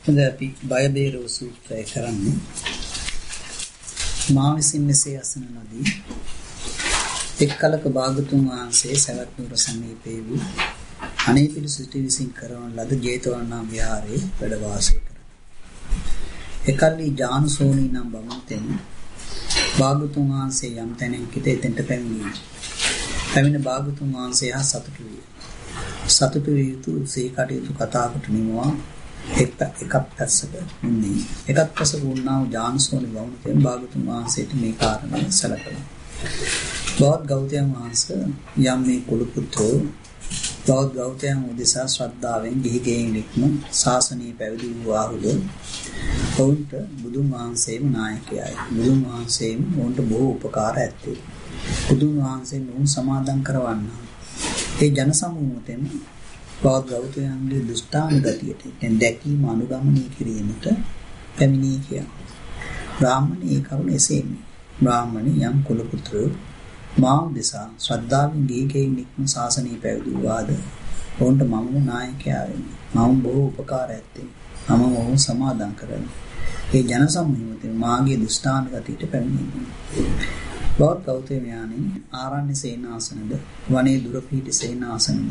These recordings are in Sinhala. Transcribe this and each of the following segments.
අද අපි බය බේරව සූත්‍රය කරන්නේ මා විසින් මෙසේ අසන ලදී. එක් කලක භාගතුන් වහන්සේ සවැත් නුවර සමීපයේ වූ අනේපිඬු සිටු විසින් කරවන ලද ජේතවනාරාම විහාරයේ වැඩ වාසය කරයි. එකල්හි ජානුසෝනි නම් බමුණතෙන් භාගතුන් වහන්සේ යම් තැනක එතෙන්ට පැමිණියා. පැමිණ භාගතුන් වහන්සේ හා සතුටු විය. සතුටු විය යුතු සේ කටයුතු කතාවට නිමවා එකක් පැසක උන්නේ. එකක් පැසක වුණා වූ ජානුසෝනි බමුණතෙන් භාගතුන් වහන්සේට මේ කාරණය සැලකලා. බෞද්ධ ගෞතම වහන්සේ යම් මේ කුල පුත්‍රෝ බෞද්ධ ගෞතම උදෙසා ශ්‍රද්ධාවෙන් ගිහි ගෙයින් නික්ම ශාසනීය පැවිදි වූ ආහුද ඔවුන්ට බුදුන් වහන්සේම නායකයයි. බුදුන් වහන්සේම ඔවුන්ට බොහෝ උපකාර ඇත්තේ. බුදුන් වහන්සේ නුන් සමාදන් කරවන්නා. ඒ ජන සමූහයෙන් බෞද්ධ ගෞතමයන්ගේ දුෂ්ටාන ගතියට දැකීම අනුගමනය කිරීමට පැමිණී කියා. බ්‍රාහ්මණී ඒ කරුණ එසේමයි. බ්‍රාහ්මණී යම් කුල පුත්‍රයෝ මා උදෙසා ශ්‍රද්ධාවෙන් ගිහි ගෙයින් නික්ම ශාසනීය පැවිදි වූවාද ඔවුන්ට මම නායකයා වෙමි. මම බොහෝ උපකාර ඇත්තේ. මම ඔවුන් සමාදන් කරමි. ඒ ජන සමූහයෙන් මාගේ දුෂ්ටාන ගතියට පැමිණීම. බෞද්ධ ගෞතමයන්න් ආරණ්‍ය සේනාසනද වනයේ දුර පිහිටි සේනාසනද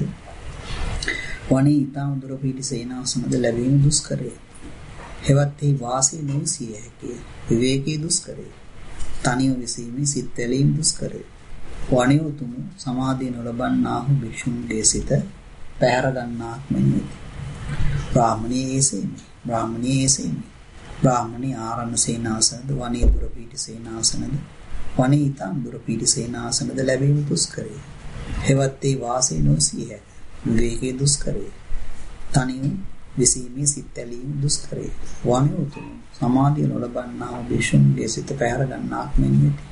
වනයේ ඊටම දුර පිහිටි සේනාසනද ලැබීම දුෂ්කරය. හෙවත් ඒ වාසී නොවිසිය හැකිය. විවේකී දුෂ්කරය. තනියම විසීමේ සිත් ඇලීම දුෂ්කරය. වනයේ උතුම් සමාධිය නොලබන්නාහු භික්ෂුන්ගේ සිත පැහැර ගන්නාක් මෙන් වෙති. බ්‍රාහ්මණී ඒසෙමි. බ්‍රාහ්මණී ඒසෙමි. බ්‍රාහ්මණී ආරණ්‍ය සේනාසනද වනයේ දුර පිහිටි සේනාසනද වනයේ ඊටම දුර පිහිටි සේනාසනද ලැබීම දුෂ්කරය. හෙවත් ඒ වාසී නොවිසිය හැකිය. විවේකී දුෂ්කරය. තනියම විසීමේ සිත් ඇලීම දුෂ්කරය. වනයේ උතුම් සමාධිය නොලබන්නා භික්ෂුන්ගේ සිත පැහැර ගන්නාක් මෙන් වෙති.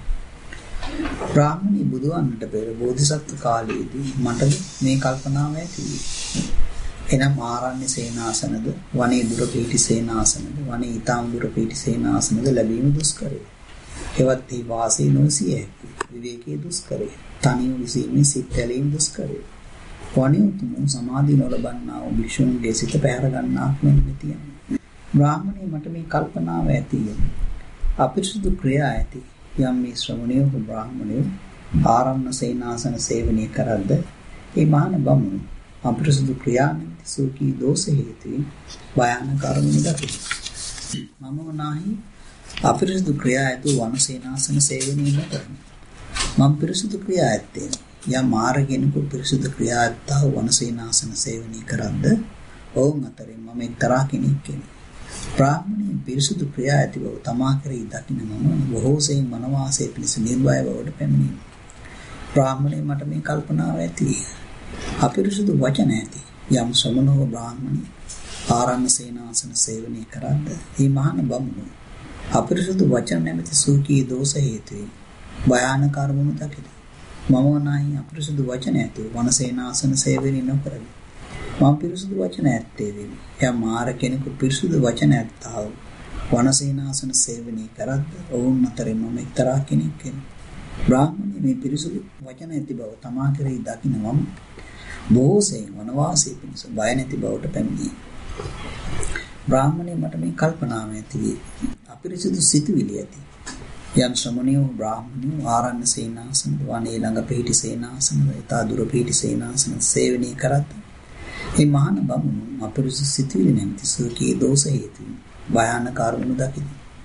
බ්‍රාහ්මණී බුදුවන්නට පෙර බෝධිසත්ව කාලයේදී මට මේ කල්පනාව ඇති වී. එනම් ආරණ්‍ය සේනාසනද වනයේ දුර පිහිටි සේනාසනද වනයේ ඊටම දුර පිහිටි සේනාසනද ලැබීම දුෂ්කරය. හෙවත් ඒ වාසී නොසිය හැකිය. විවේකී දුෂ්කරය. තනියම විසීමේ සිත් ඇලීම දුෂ්කරය. වනයේ උතුම් සමාධිය නොලබන්නා භික්ෂුන්ගේ සිත පැහැර ගන්නාක් මෙන් වෙති. බ්‍රාහ්මණී මට මේ කල්පනාව ඇතිය. අපිරිසුදු ක්‍රියා ඇති. යම් මේ ශ්‍රමණයෝ බ්‍රාහ්මණයෝ ආරණ්‍ය සේනාසන සේවනය කරද්ද ඒ මහාන බමුණු අපිරිසුදු ක්‍රියා නිමිති සෝකී දෝෂ හේතුයි භයානක අරමුණු දකි. මම වනාහි අපිරිසුදු ක්‍රියා ඇතු වන සේනාසන සේවනය නොකරමි. මම පිරිසුදු ක්‍රියා ඇත්තේ යම් මාර්ගෙනක පිරිසුදු ක්‍රියා ඇත්තා වන සේනාසන සේවනය කරද්ද ඔවුන් අතරින් මම එක්තරා කෙනෙක් කෙනෙක්. බ්‍රාහ්මණී පිරිසුදු ක්‍රියා ඇති බව තමා කරේ දකින්න මම බොහෝසෙයින් මනවාසයේ පිණිස නිර්භය බවට පැමිණි. බ්‍රාහ්මණී මට මේ කල්පනාව ඇති. අපිරිසුදු වචන ඇති යම් ශ්‍රමණෝ බ්‍රාහ්මණී ආරණ්‍ය සේනාසන සේවනය කරද්ද මේ මහාන බමුණු අපිරිසුදු වචන නැමැති සූකී දෝෂ හේතුයි භයානක අරමුණු දකිති. මම වනාහි අපිරිසුදු වචන ඇති වන සේනාසන සේවනය නොකරමි. මම පිරිසුදු වචන ඇත්තේ වෙමි. එයා මාර කෙනෙකු පිරිසුදු වචන ඇත්තා වූ වනසේනාසන සේවනය කරද්ද ඔවුන් අතරින් මම එක්තරා කෙනෙක් වෙමි. බ්‍රාහ්මණී මේ පිරිසුදු වචන ඇති බව තමා කෙරෙහි දකින මම බොහෝසෙයින් වනවාසයේ පිණිස බය නැති බවට පැමිණියේ. බ්‍රාහ්මණී මට මේ කල්පනාව ඇති වී අපිරිසුදු සිතුවිලි ඇති යම් ශ්‍රමණයෝ බ්‍රාහ්මණයෝ ආරණ්‍ය සේනාසන වනයේ ළඟ පිහිටි සේනාසන ඊතා දුර පිහිටි සේනාසන සේවනය කරද්ද මේ මහාන බමුණු අපිරිසුදු සිතුවිලි නැමැති සෝකී දෝෂ හේතුයි භයානක අරමුණු දකිති.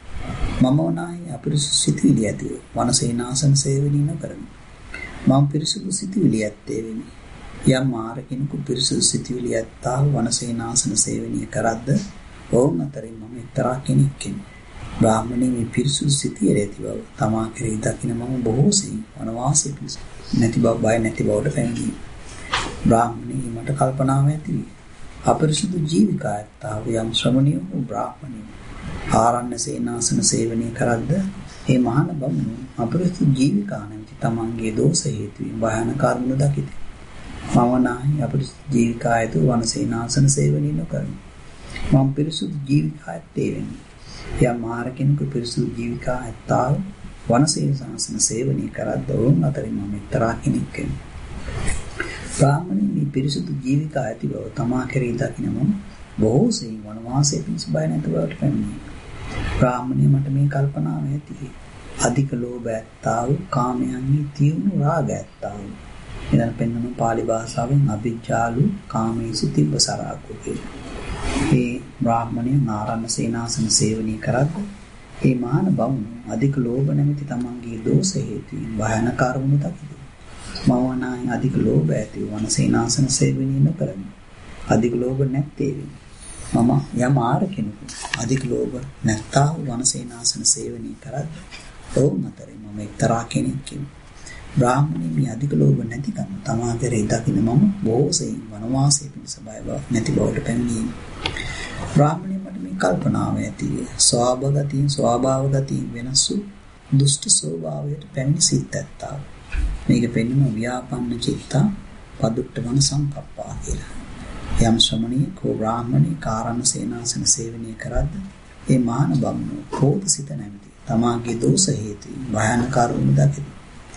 මම වනාහි අපිරිසුදු සිතුවිලි ඇති වන සේනාසන සේවනය නොකරමි. මම පිරිසුදු සිතුවිලි ඇත්තේ වෙමි. යම් මාර කෙනෙකු පිරිසුදු සිතුවිලි ඇත්තා වන සේනාසන සේවනය කරද්ද ඔවුන් අතරින් මම එක්තරා කෙනෙක් කෙමි. බ්‍රාහ්මණී මේ පිරිසුදු සිතුවිලි ඇති බව තමා කෙරෙහි දකින මම බොහෝසෙයින් වනවාසයේ පිණිස නැති බව බය නැති බවට පැමිණි. බ්‍රාහ්මණී මට කල්පනාව ඇති වී අපරිසුදු ජීවිකා ඇත්තා යම් ශ්‍රමණියෝ බ්‍රාහ්මණියෝ ආරණ්‍ය සේනාසන සේවනය කරද්ද ඒ මහාන බමුණු අපරිසුදු ජීවිකා නැමැති තමන්ගේ දෝෂ හේතුවෙන් භයානක අරමුණු දකිති. මම නාහි අපරිසුදු ජීවිකා ඇතු වන සේනාසන සේවනය නොකරමි. මම පිරිසුදු ජීවිකා ඇත්තේ වෙමි. යම් මාර කෙනෙකු පිරිසුදු ජීවිකා ඇත්තා වන සේනාසන සේවනය කරද්ද ඔවුන් අතරින් මම එක්තරා කෙනෙක් වෙමි. බ්‍රාහ්මණී මේ පිරිසුදු ජීවිකා ඇති බව තමා කෙරෙහි දකින මම බොහෝ සෙයින් වනවාසයේ පිණිස බය නැති බවට පැමිණේ. බ්‍රාහ්මණය මට මේ කල්පනාව ඇති. අධික ලෝභ ඇත්තා වූ කාමයන්හි තියුණු රාග ඇත්තා වූ. එදන් පෙන්වන පාලි භාෂාවෙන් අභිජ්ජාලු කාමේසු තිබ්බසරාකෝ කියලා. මේ බ්‍රාහ්මණය නාරන්න සේනාසන සේවනය කරද්දී ඒ මහාන බමුණු අධික ලෝභ නැමැති තමන්ගේ දෝෂ හේතුවෙන් භයානක අරමුණු දකිති. මවනායි අධික ලෝභ ඇති වනසේනාසන සේවනය නොකරමි. අධික ලෝභ නැත්තේ මම යම් ආර කෙනෙකු අධික ලෝභ නැත්තා වනසේනාසන සේවනය කරද්දී ඔවුන් අතරේ මම එක්තරා කෙනෙක් කිමි. බ්‍රාහ්මණය මේ අධික ලෝභ නැතිකම තමා කෙරෙහි දකින මම බොහෝ සෙයින් වනවාසයේ පිණිස බය නැති බවට පැමිණීම. බ්‍රාහ්මණය මට මේ කල්පනාව ඇති. ස්වභාවගතියෙන් වෙනස් වූ දුෂ්ට ස්වභාවයට පැමිණි සිත් ඇත්තා. මේක පෙන්වන ව්‍යාපන්න චිත්තා පදුට්ඨවන සංකප්පා කියලා. යම් ශ්‍රමණියෙක් හෝ බ්‍රාහ්මණයෙක් කාරණ සේනාසන සේවනය කරද්දී ඒ මහාන බමුණු ක්‍රෝධසිත නැමැති තමාගේ දෝෂ හේතුවෙන් භයානක අරමුණු දකිති.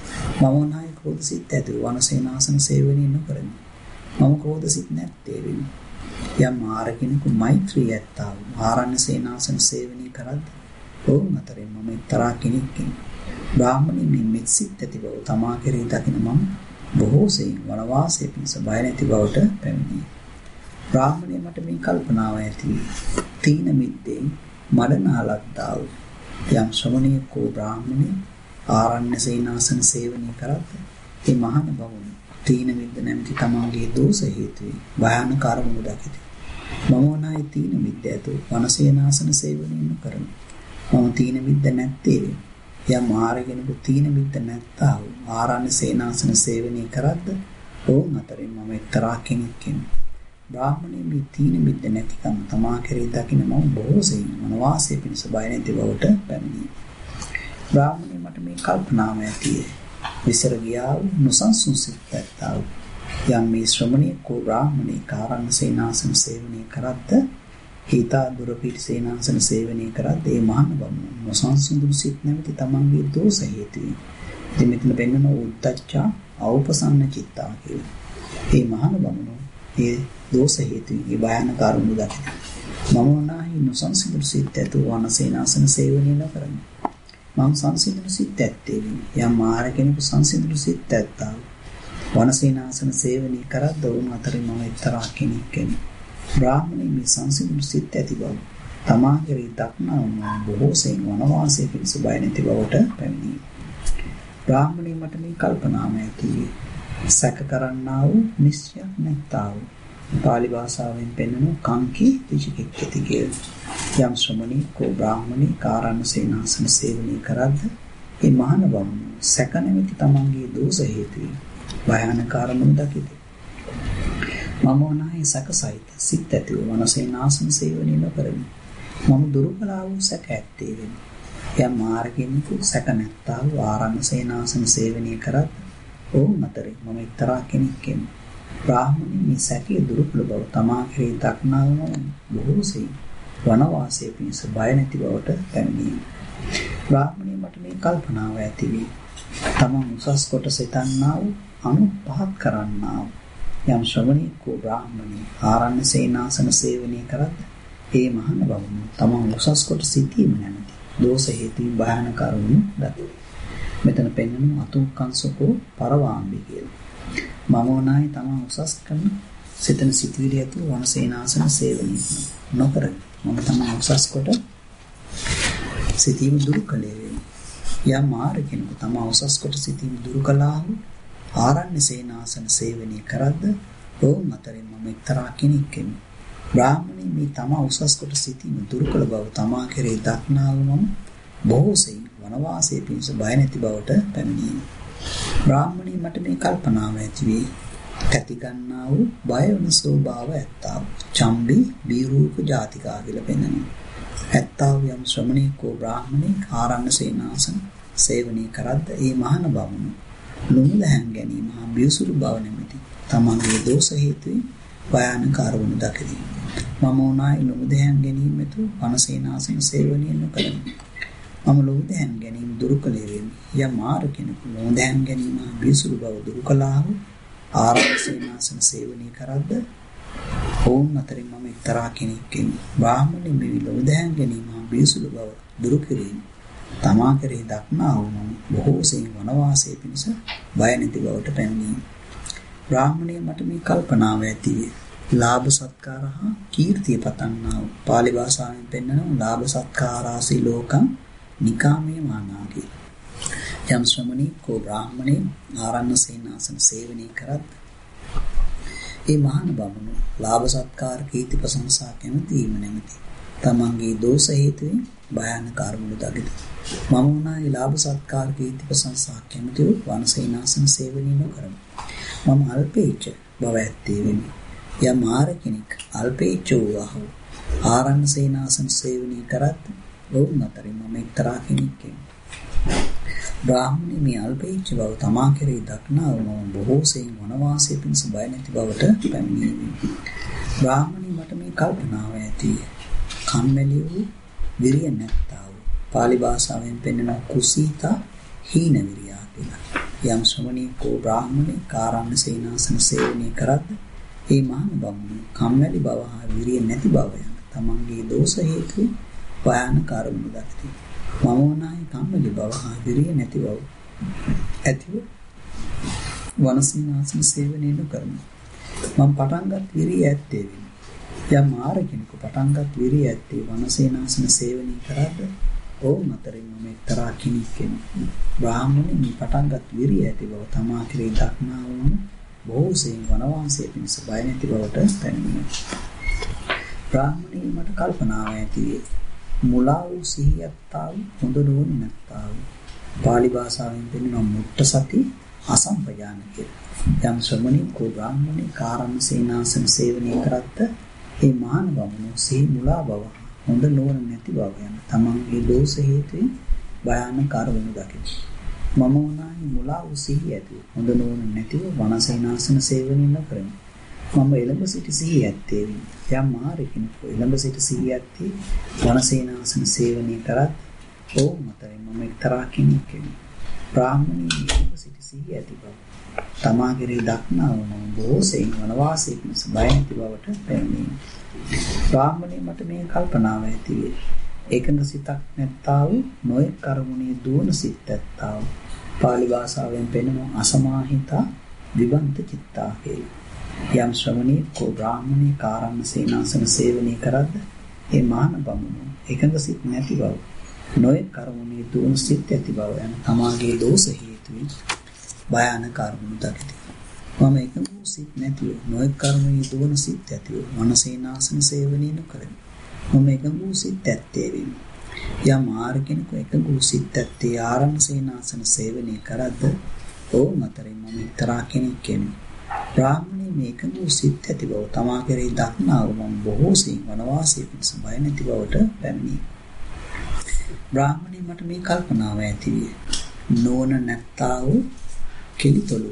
මම උනායි ක්‍රෝධසිත ඇති වනසේනාසන සේවනය නොකරමි. මම ක්‍රෝධසිත නැත්තේ වෙමි. යම් ආරකිනෙකු මෛත්‍රී ඇත්තා වූ ආරණ්‍ය සේනාසන සේවනය කරද්දී ඔවුන් අතරින් මම එක්තරා කෙනෙක්ගෙන් බ්‍රාහ්මණයෙක් මෙත්සිත ඇති බව තමා කෙරෙහි දකින මම බොහෝ සෙයින් වනවාසයේ පිණිස බය නැති බවට පැමිණේ. බ්‍රාහ්මණය මට මේ කල්පනාව ඇති. තීන මිද්දේ මඩනාලක්දා වූ යම් ශ්‍රමණයෙක් හෝ බ්‍රාහ්මණයෙක් ආරණ්‍ය සේනාසන සේවනය කරද්දී ඒ මහාන බමුණු තීන මිද්ද නැමැති තමාගේ දෝෂ හේතුවෙන් භයානක අරමුණු දකිති. මම වනායි තීන මිද්ද ඇතු වනසේනාසන සේවනය නොකරමි. මම තීන මිද්ද නැත්තේ වෙමි. යම් ආරගෙනකු තීන මිද්ද නැත්තා වූ ආරණ්‍ය සේනාසන සේවනය කරද්දී ඔවුන් අතරින් මම එක්තරා කෙනෙක්ගෙන් බ්‍රාහ්මණය මේ තීන මිද්ද නැතිකම තමා කෙරෙහි දකින මම බොහෝ සෙයින් වනවාසයේ පිණිස බය නැති බවට පැමිණේ. බ්‍රාහ්මණය මට මේ කල්පනාව ඇති. විසර ගියා වූ නොසන්සුන් සිත් ඇත්තා වූ යම් මේ ශ්‍රමණයෙක් හෝ බ්‍රාහ්මණයෙක් කාරණ සේනාසන සේවනය කරද්දී හිතා දුර පිට සේනාසන සේවනය කරද්දී ඒ මහාන බමුණු නොසන්සුන් සිත් නැමැති තමන්ගේ දෝෂ හේතුවෙන් ඉතින් මෙතන පෙන්වන උද්දච්චා අවපසන්න චිත්තා කියලා. මේ මහාන බමුණු ඒ දෝෂ හේතුවෙන් ඒ භයානක අරමුණු දකිති. මම වනාහි නොසන්සුන් සිත් ඇතු වනසේනාසන සේවනය නොකරමි. මම සංසිඳුණු සිත් ඇත්තේ යම් මාර කෙනෙකු සංසිඳුණු සිත් ඇත්තා වනසේනාසන සේවනය කරද්ද ඔවුන් අතරින් මම එක්තරා කෙනෙක්ගෙන් බ්‍රාහ්මණය මේ සංසිඳුණු සිත් ඇති බව තමා කෙරෙහි දක්නා වූ බොහෝ සෙයින් වනවාසයේ පිණිස බය නැති බවට පැමිණේ. බ්‍රාහ්මණය මට මේ කල්පනාව ඇති. සැක කරන්නා වූ නිශ්චයක් නැත්තා වූ පාලි භාෂාවෙන් පෙන්වන කංකී විචිකිච්ඡති කියලා. යම් ශ්‍රමණී කෝ බ්‍රාහ්මණී කාරණ සේනාසන සේවනය කරද්දී ඒ මහාන බමුණු සැක නැමැති තමන්ගේ දෝෂ හේතුවෙන් භයානක අරමුණු දකිති. මම වනාහි සැකසහිත සිත් ඇතිව වනසේනාසන සේවනය නොකරමි. මම දුරු කළා වූ සැක ඇත්තේ වෙමි. යම් මාර්ගෙනිකු සැක නැත්තා වූ ආරණ්‍ය සේනාසන සේවනය කරද්දී ඔවුන් අතරේ මම එක්තරා කෙනෙක්ගෙන් බ්‍රාහ්මණය මේ සැකයේ දුරු කළ බව තමා කෙරෙහි දක්නා වූ බොහෝ සෙයින් වනවාසයේ පිණිස බය නැති බවට පැමිණීම. බ්‍රාහ්මණය මට මේ කල්පනාව ඇති වී තමන් උසස් කොට සිතන්නා වූ අනුපහත් කරන්නා වූ යම් ශ්‍රමණෙක් වූ බ්‍රාහ්මණී ආරණ්‍ය සේනාසන සේවනය කරද්දී ඒ මහාන බමුණු තමන් උසස් කොට සිටීම නැමැති දෝෂ හේතුන් භයානක අරමුණු දකිති. මෙතන පෙන්වන අතුක්කංසකෝ පරවාම්බි කියලා. මම උනායි තමන් උසස් කරන සිතන සිටිවිලි ඇතු වනසේනාසන සේවනය නොකරමි. මම තමන් උසස් කොට සිටීම දුරු කළේ වෙමි. යම් මාර්ගෙනක තමන් උසස් කොට සිටීම දුරු කළා වූ ආරණ්‍ය සේනාසන සේවනය කරද්ද ඔවුන් අතරින් මම එක්තරා කෙනෙක්ගෙන් බ්‍රාහ්මණී මේ තමා උසස් කොට සිටීම දුරු කළ බව තමා කෙරෙහි දක්නා වූ මම බොහෝ සෙයින් වනවාසයේ පිණිස බය නැති බවට පැමිණීම. බ්‍රාහ්මණී මට මේ කල්පනාව ඇති වී කැති ගන්නා වූ බය වන ස්වභාව ඇත්තා වූ චම්බි බීරූප ජාතිකා කියලා පෙන්වනවා. ඇත්තා වූ යම් ශ්‍රමණෙක් වූ බ්‍රාහ්මණෙක් ආරණ්‍ය සේනාසන සේවනය කරද්ද ඒ මහාන බමුණු ලුමුදහන් ගැනීම හා බියසුරු බව නැමැති තමන්ගේ දෝෂ හේතුවෙන් භයානක අරමුණු දකිති. මම උනායි ලුමුදහන් ගැනීමතු වනසේනාසන සේවනය නොකරමි. මම ලුමුදහන් ගැනීම දුරු කළේ වෙමි. යම් මාර කෙනෙකු ලුමුදහන් ගැනීම හා බියසුරු බව දුරු කළා වූ ආරණ්‍ය සේනාසන සේවනය කරද්ද ඔවුන් අතරින් මම එක්තරා කෙනෙක් බ්‍රාහ්මණය මෙවි ලෝදයන් ගැනීම බියසුළු බව දුරු කිරීම තමා කෙරෙහි දක්නා වූ බොහෝ සෙයින් වනවාසයේ පිණිස බය නැති බවට පැමිණීම. බ්‍රාහ්මණය මට මේ කල්පනාව ඇති ලාභ සත්කාර හා කීර්තිය පතන්නා වූ පාලි භාෂාවෙන් පෙන්වන ලාභ සත්කාරාසී ලෝකං නිකාමේ මානාගේ යම් ශ්‍රමණේකෝ බ්‍රාහ්මණේ ආරණ්‍ය සේනාසන සේවනය කරත් ඒ මහාන බමුණු ලාභ සත්කාර කීර්ති ප්‍රශංසා කැමැතිම නැමැති තමන්ගේ දෝෂ හේතුවෙන් භයානක අරමුණු දකිත. මම උනායි ලාභ සත්කාර කීර්ති ප්‍රශංසා කැමැති වූ වනසේනාසන සේවනය නොකරමි. මම අල්පේච්ඡ බව ඇත්තේ වෙමි. යම් ආර කෙනෙක් අල්පේච්ඡ වූ ආරණ්‍ය සේනාසන සේවනය කරත් ඔවුන් අතරින් මම එක්තරා කෙනෙක් බ්‍රාහ්මණය මේ අල්පේච්ඡ බව තමා කෙරෙහි දක්නා වූ බොහෝ සෙයින් වනවාසයේ පිණිස බය නැති බවට පැමිණීමි. බ්‍රාහ්මණය මට මේ කල්පනාව ඇති කම්මැලි වූ විරිය නැත්තා වූ පාලි භාෂාවෙන් පෙන්වන කුසීතා හීන විරියා කියලා. යම් ශ්‍රමණේකෝ බ්‍රාහ්මණේ කාරණ්‍ය සේනාසන සේවනය කරද්ද ඒ මහාන බමුණු කම්මැලි බව හා විරිය නැති බව යන තමන්ගේ දෝෂ හේතුවෙන් භයානක අරමුණු දකිති. මම උනායි කම්මැලි බව හා විරිය නැති බව ඇතිව වනසේනාසන සේවනය නොකරමි. මම පටන්ගත් විරිය ඇත්තේ වෙමි. යම් ආර කෙනෙකු පටන්ගත් විරිය ඇත්තේ වනසේනාසන සේවනය කරද්ද ඔවුන් අතරින් මම එක්තරා කෙනෙක් වෙමි. බ්‍රාහ්මණය මේ පටන්ගත් විරිය ඇති බව තමා කෙරෙහි දක්නා වූ බොහෝ සෙයින් වනවාසයේ පිණිස බය නැති බවට පැමිණෙනවා. බ්‍රාහ්මණය මට කල්පනාව ඇති මුලා වූ සිහියත්තා වූ හොඳ නොවන නැත්තා වූ පාලි භාෂාවෙන් පෙන්වන මුට්ට සති අසම්පජානකය. යම් ශ්‍රමණේකෝ බ්‍රාහ්මණේ කාරණ්‍ය සේනාසන සේවනය කරත්ත ඒ මහාන බමුණු සිහි මුලා බව හොඳ නොවන නැති බව යන තමන්ගේ දෝෂ හේතුවෙන් භයානක අරමුණු දකිති. මම උනායි මුලා වූ සිහිය ඇති හොඳ නොවන නැතිව වනසේනාසන සේවනය නොකරමි. මම එළඹ සිටි සිහිය ඇත්තේ වෙමි. යම් මාරකිනෙකු එළඹ සිටි සිහිය ඇත්තේ වනසේනාසන සේවනය කරත් ඔවුන් අතරින් මම එක්තරා කෙනෙක් වෙමි. බ්‍රාහ්මණී එළඹ සිටි සිහිය ඇති බව තමා කෙරෙහි දක්නා වූ බොහෝ සෙයින් වනවාසයේ පිණිස බය නැති බවට පැමිණීම. බ්‍රාහ්මණය මට මේ කල්පනාව ඇති වේ. ඒකඟ සිතක් නැත්තා වූ නොයෙක් අරමුණේ දුවන සිත් ඇත්තා වූ පාලි භාෂාවෙන් පෙන්වන අසමාහිතා විබන්ත චිත්තා කියලා. යම් ශ්‍රමණේකෝ බ්‍රාහ්මණේ කාරණ්‍ය සේනාසන සේවනය කරද්ද ඒ මාන බමුණු ඒකඟ සිත් නැති බව නොයෙක් අරමුණේ දුවන සිත් ඇති බව යන තමාගේ දෝෂ හේතුවෙන් භයානක අරමුණු දකිති. මම එකම සිත් නැතිව නොයෙක් අරමුණේ දුවන සිත් ඇතිව වනසේනාසන සේවනය නොකරමි. මම එකම සිත් ඇත්තේ වෙමි. යම් ආර කෙනෙකු එකම සිත් ඇත්තේ ආරණ්‍ය සේනාසන සේවනය කරද්ද ඔවුන් අතරින් මම එක්තරා කෙනෙක් වෙමි. බ්‍රාහ්මණය මේකම සිත් ඇති බව තමා කෙරෙහි දක්නා වූ මම බොහෝ සෙයින් වනවාසයේ පිණිස බය නැති බවට පැමිණි. බ්‍රාහ්මණය මට මේ කල්පනාව ඇති විය. නෝන නැත්තා වූ කෙලිතොළු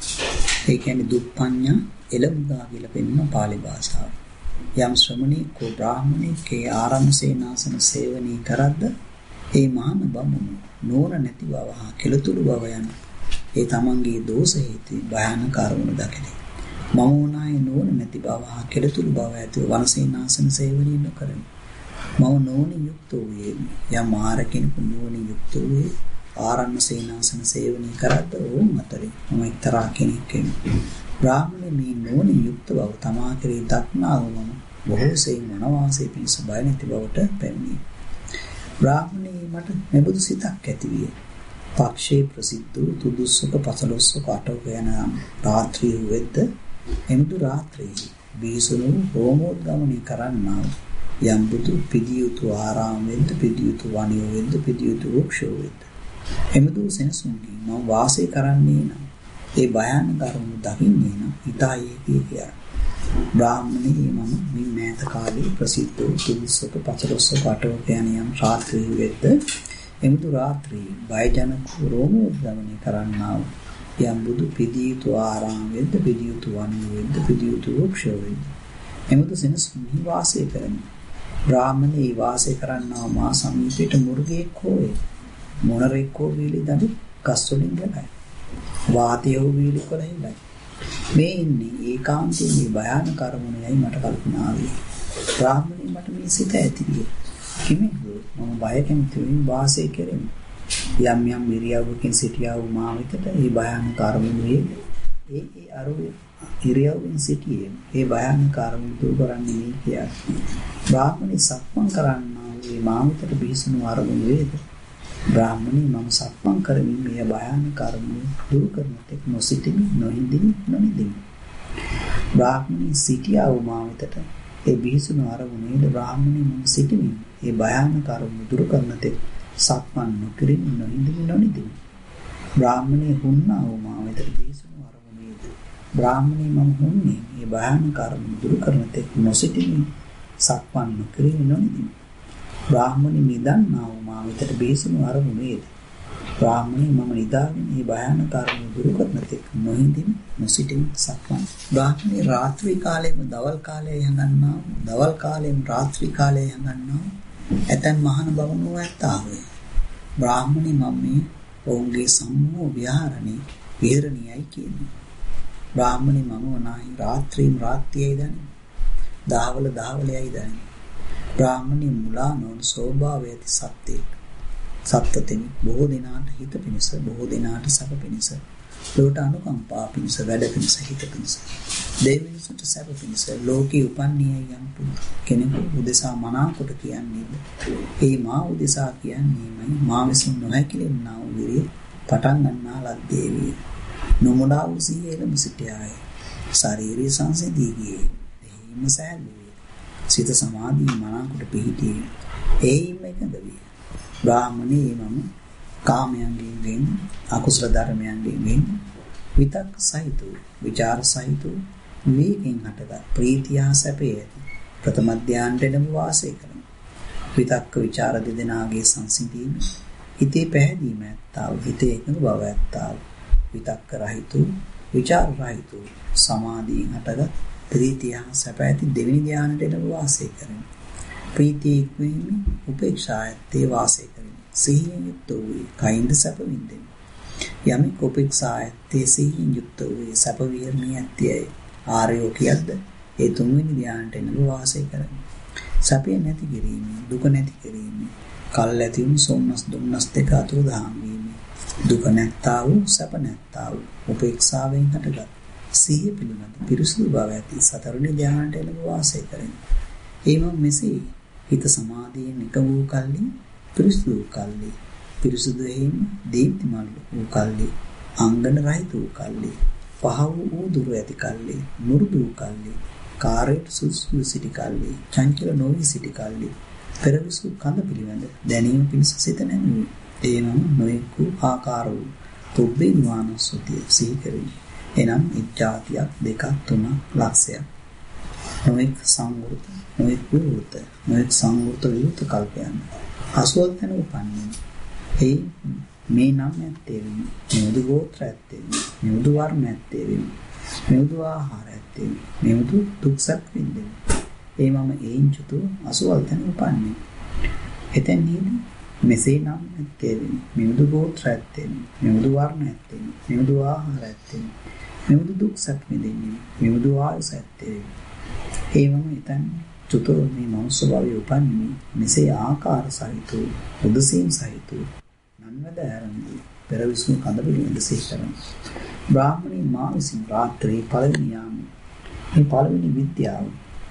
ඒ කියන්නේ දුප්පඤ්ඤා එළඹුදා කියලා පෙන්වන පාලි භාෂාව. යම් ශ්‍රමණේකෝ බ්‍රාහ්මණේකේ ආරණ්‍ය සේනාසන සේවනී කරද්ද ඒ මහාන බමුණු නෝන නැති බව හා කෙලිතොළු බව යන ඒ තමන්ගේ දෝෂ හේතු භයානක අරමුණු දකිති. මම උනායි නෝන නැති බව හා කෙලිතොළු බව ඇති වනසේනාසන සේවනී නොකරමි. මම නෝනින් යුක්ත වූයේ යම් ආර කෙනෙකු නෝනින් යුක්ත වූයේ ආරණ්‍ය සේනාසන සේවනී කරද්ද ඔවුන් අතරින් මම එක්තරා කෙනෙක් වෙමි. බ්‍රාහ්මණය මේ නෝනින් යුක්ත බව තමා කෙරෙහි දක්නා වූ මම බොහෝ සෙයින් වනවාසයේ පිණිස බය නැති බවට පැමිණි. බ්‍රාහ්මණය මට මෙබඳු සිතක් ඇති විය. පක්ෂේ ප්‍රසිද්ධ වූ තුදුස්සක පසළොස්වක අටවක යන රාත්‍රිය වෙද්ද එමුදු රාත්‍රියේ බීසුණු හෝමෝද්ගමනය කරන්නා යම් බුදු පිදියුතු ආරාම වෙද්ද පිදියුතු වනිය වෙද්ද පිදියුතු වෘක්ෂෝ වෙද්ද එමුදු සෙනසුන්ගේ මම වාසය කරන්නේ නම් ඒ භයානක අරමුණු දකින්නේ නම් ඊතයේ කියා. බ්‍රාහ්මණී මම මේ මෑත කාලේ ප්‍රසිද්ධ වූ තුදුස්සක පසළොස්වක අටවක යන යම් රාත්‍රිය වෙද්ද එමුදු රාත්‍රියේ බයජනක රෝමෝද්ගමනය කරන්නා යම් බුදු පිදියුතු ආරාම වෙද්ද පිදියුතු වනිය වෙද්ද පිදියුතු වෘක්ෂෝ වෙද්ද එමුදු සෙනසුන්හි වාසය කරමි. බ්‍රාහ්මණී වාසය කරන්නා මා සමීපයට මුර්ගෙක් හෝවේ මොනරෙක් හෝ වීලි දඩු ගස් වලින් ගලයි. වාතය වූ වීලි කොළෙහිලයි. මේ ඉන්නේ ඒකාන්තයෙන් මේ භයානක අරමුණයි මට කල්පනා වේ. බ්‍රාහ්මණය මට මේ සිත ඇතිවිය. කිමෙද මම බය කැමතිවෙන් වාසය කෙරෙමි. යම් යම් ඉරියව්වකින් සිටියා වූ මා වෙතට මේ භයානක අරමුණේ ඒ අරුවේ ඉරියව්වෙන් සිටියේ මේ භයානක අරමුණ දුරු කරන්නේ මේ කියා. බ්‍රාහ්මණය සක්මන් කරන්නා වූ මා වෙතට බිහිසුණු අරමුණ වේද. බ්‍රාහ්මණය මම සක්මන් කරමින් මේ භයානක අරමුණ දුරු කරන තෙක් නොසිටිමි නොහිඳිමි නොනිදිමි. බ්‍රාහ්මණය සිටියා වූ මා වෙතට ඒ බිහිසුණු අරමුණේද බ්‍රාහ්මණය මම සිටිමි මේ භයානක අරමුණ දුරු කරන තෙක් සක්මන් නොකිරිමි නොහිඳිමි නොනිදිමි. බ්‍රාහ්මණය හුන්නා වූ මා වෙතට බිහිසුණු අරමුණේද බ්‍රාහ්මණය මම හුන්නේ මේ භයානක අරමුණ දුරු කරන තෙක් නොසිටිමි සක්මන් නොකිරිමි නොනිදිමි. බ්‍රාහ්මණය නිදන්නා වූ මා වෙතට බිහිසුණු අරමුණේද බ්‍රාහ්මණය මම නිදාගෙන මේ භයානක අරමුණ දුරු කරන තෙක් නොහිඳිමි නොසිටිමි සක්මන්. බ්‍රාහ්මණය රාත්‍රී කාලයේම දවල් කාලයේ හඳන්නා දවල් කාලයේම රාත්‍රී කාලයේ හඳන්නා ඇතන් මහාන බවනෝ ඇත්තාවේ. බ්‍රාහ්මණය මම මේ ඔවුන්ගේ සම්මෝහ විහරණියයි කියන්නේ. බ්‍රාහ්මණය මම වනාහි රාත්‍රියයි දනි. දහවලයයි දනි. බ්‍රාහ්මණය මුලා නොවන ස්වභාවය ඇති සත්‍යයක්. සත්‍යතෙමි බොහෝ දිනාට හිත පිණිස බොහෝ දිනාට සැප පිණිස ලෝට අනුකම්පා පිණිස වැඩ පිණිස හිත පිණිස දෙවියන්ට සැප පිණිස ලෝකේ උපන්නේය යම් කෙනෙකු උදෙසා මනාකොට කියන්නේද ඒ මා උදෙසා කියන්නේමයි මා විසින් නොහැකිලෙන්නා වූ විරිය පටන් ගන්නා ලද්දේ වේ. නොමුලා වූ සියලුම සිටියාය ශාරීරික සංසිඳී ගියේ එහිම සෑහලුවේ සිත සමාධිය මනාකොට පිහිටියේ එහිම එකද වේ. බ්‍රාහ්මණේ මම කාමයන්ගෙන් වෙන් අකුසල ධර්මයන්ගෙන් වෙන් විතක් සහිත විචාර සහිත විවේකයෙන් හටගත් ප්‍රීතිය සැපේ ඇති ප්‍රථම ධානයෙන්ම වාසය කරමු. විතක්ක විචාර දෙදෙනාගේ සංසිඳීම හිතේ පැහැදීම ඇත්තාව හිතේ එකඟ බව ඇත්තාව විතක්ක රහිත විචාර රහිත සමාධියෙන් හටගත් ප්‍රීතිය සැප ඇති දෙවෙනි ධානයෙන්ම වාසය කරමු. ප්‍රීතිය ඉක්මීම උපේක්ෂායත්තේ වාසය කරමු. සිහියෙන් යුක්ත වූ කයින්ද සැප විඳින්න. යමෙක් උපේක්ෂායත්තේ සිහියෙන් යුක්ත වූ සැප විහරණිය ඇත්තේ ආර්යෝ කියද්ද ඒ තුන්වෙනි ධානයට එනව වාසය කරමු. සැපේ නැති කිරීම දුක නැති කිරීම කල් ඇති වූ සෝමනස් දුම්නස් දෙක අතුරු දහම් වීම දුක නැත්තා වූ සැප නැත්තා වූ උපේක්ෂාවෙන් හටගත් සිහිය පිළිබඳ පිරිසුදු බව ඇති සතරවෙනි ධානයට එනව වාසය කරමු. එයිම මෙසේ හිත සමාධියෙන් එක වූ කල්ලි පිරිසුදු කල්ලි පිරිසුදු හේම දීප්තිමත් වූ කල්ලි අංගන රහිත වූ කල්ලි පහ වූ දුර ඇති කල්ලි මුරුදු කල්ලි කාර්යයට සුසු සිටි කල්ලි චංචල නොවි සිටි කල්ලි පෙරවිසු කඳ පිළිවෙඳ දැනීම පිණිස සිත නැමී එනම් නොයෙකු ආකාර වූ තුබ්බේ ඥානසුතිය සිහි කරමි. එනම් ඉච්ඡාතියක් දෙකක් තුනක් ලක්ෂයක් නොයෙක් සංවෘත නොයෙක් විවෘත නොයෙක් සංවෘත විවෘත කල්පයන් අසුවල් තැන උපන්නේ ඒ මේ නම් ඇත්තේ මෙවුදු ගෝත්‍ර ඇත්තේ මෙවුදු වර්ණ ඇත්තේ මෙවුදු ආහාර ඇත්තේ මෙවුදු දුක්සක් විඳින ඒ මම ඒන් චුතු අසුවල් තැන උපන්නේ එතෙන්දී මෙසේ නම් ඇත්තේ මෙවුදු ගෝත්‍ර ඇත්තේ මෙවුදු වර්ණ ඇත්තේ මෙවුදු ආහාර ඇත්තේ මෙවුදු දුක්සක් විඳින්නේ මෙවුදු ආයස ඇත්තේ ඒ මම එතන චුතෝ මේ මනුස්ස භවයේ උපන්නේ මෙසේ ආකාර සහිත උදසීම් සහිත නන්වද ආරම්භ පෙරවිසු කඳ පිළිඳ සිහිකරන බ්‍රාහ්මණී මා විසින් රාත්‍රී පළවෙනි යාම මේ පළවෙනි විද්‍යාව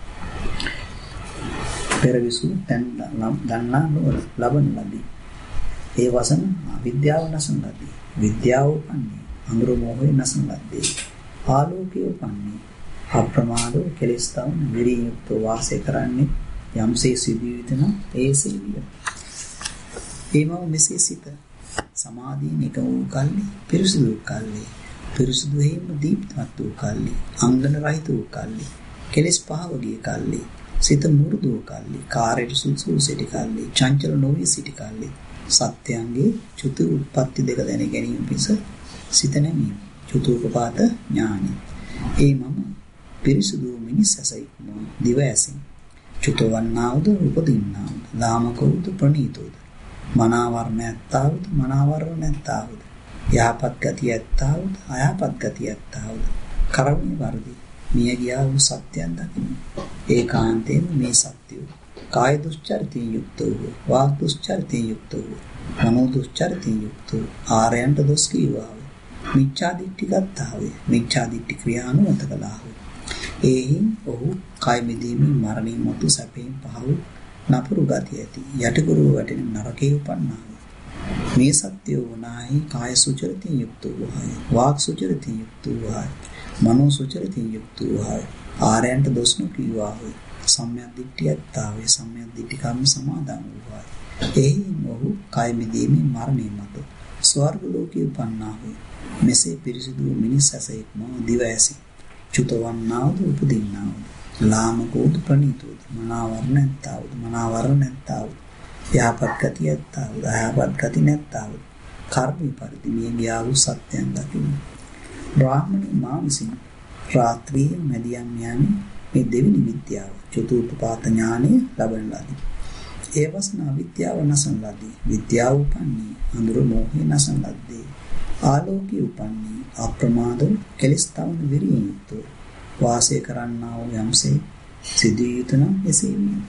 පෙරවිසු දන්නා නොවන ලබන ලදී. ඒ වසන විද්‍යාව නසන ලදී. විද්‍යාව උපන්නේ අඳුර මොහේ නසන ලදී. ආලෝකය උපන්නේ අප්‍රමාදව කෙලෙස් තවන විරියුක්ත වාසය කරන්නේ යම්සේ සිදුවිතන ඒසේ විය. ඒම මෙසේ සිත සමාධියෙන් එක වූ කල්ලි පිරිසුදු කල්ලි පිරිසුදු හේම දීප්තවත් වූ කල්ලි අංගන රහිත වූ කල්ලි කෙලෙස් පහව ගිය කල්ලි සිත මුරුදු කල්ලි කාර්යයට සුසු සිටි කල්ලි චංචල නොවි සිටි කල්ලි සත්‍යයන්ගේ චුතු උත්පත්ති දෙක දැන ගැනීම පිණිස සිත නැමීම චුතුපපාත ඥානයි. ඒ මම පිරිසුදු මිනිස් ඇසයි දිව ඇසින් චුතවන්නාවද උපදින්නාවද ලාමකවද ප්‍රණීතෝද මනාවර්ණ ඇත්තාවද මනාවර්ණ නැත්තාවද යහපත් ගතිය ඇත්තාවද අයහපත් ගතිය ඇත්තාවද කර්මයේ වර්ධි මිය ගියා වූ සත්‍යයන් දකින්න. ඒකාන්තයෙන් මේ සත්‍යය කාය දුස්චරිතයෙන් යුක්ත වූ, වාග් දුස්චරිතයෙන් යුක්ත වූ, මනෝ දුස්චරිතයෙන් යුක්ත වූ ආර්යයන්ට දොස් කීවා. මිච්ඡා දිට්ඨි ගත්තා වේ. මිච්ඡා දිට්ඨි ක්‍රියානුමත කළා වේ. එයින් ඔහු කාය මිදීමේ මරණින් මතු සැපයෙන් පහව නපුරු ගතිය ඇති යටිකුරු වැටෙන නරකේ උපන්නා. මේ සත්‍ය වුණාහි කාය සුචරිතයෙන් යුක්ත වූයි, වාග් සුචරිතයෙන් යුක්ත වූයි, මනෝ සුචරිතයෙන් යුක්ත වූයි, ආර්යයන්ට දොස් නොකීවා වේ. සම්‍යක් දිට්ඨියක් තාවේ, සම්‍යක් දිට්ඨි කර්ම සමාදන් වූයි. එයින් ඔහු කාය මිදීමේ මරණින් මතු ස්වර්ග ලෝකේ උපන්නා වේ. මෙසේ පිරිසිදු මිනිස් ඇසෙක් මෝ දිව ඇසි චුතවන්නාවද උපදින්නාවද ලාමකෝද ප්‍රණීතෝද මනාවරණ නැත්තාවද මනාවරණ නැත්තාවද යහපත් ගතිය නැත්තාවද අයහපත් ගති නැත්තාවද කර්මී පරිදි මේ ගියා වූ සත්‍යයන් දකින්න. බ්‍රාහ්මණ මා විසින් රාත්‍රියේ මැදියම් යන්නේ මේ දෙවිනි විද්‍යාව චතුූපපාත ඥානය ලබන ලදී. ඒ වසනා විද්‍යාව නැසන ලදී. විද්‍යාව උපන්නේ අඳුර මොහේ නැසන ලද්දේ. ආලෝකී උපන්නේ අප්‍රමාද කෙලස් තවන විරියෙන් යුක්ත වාසය කරන්නා වූ යම්සේ සිදුවිය යුතු නම් එසේ විය.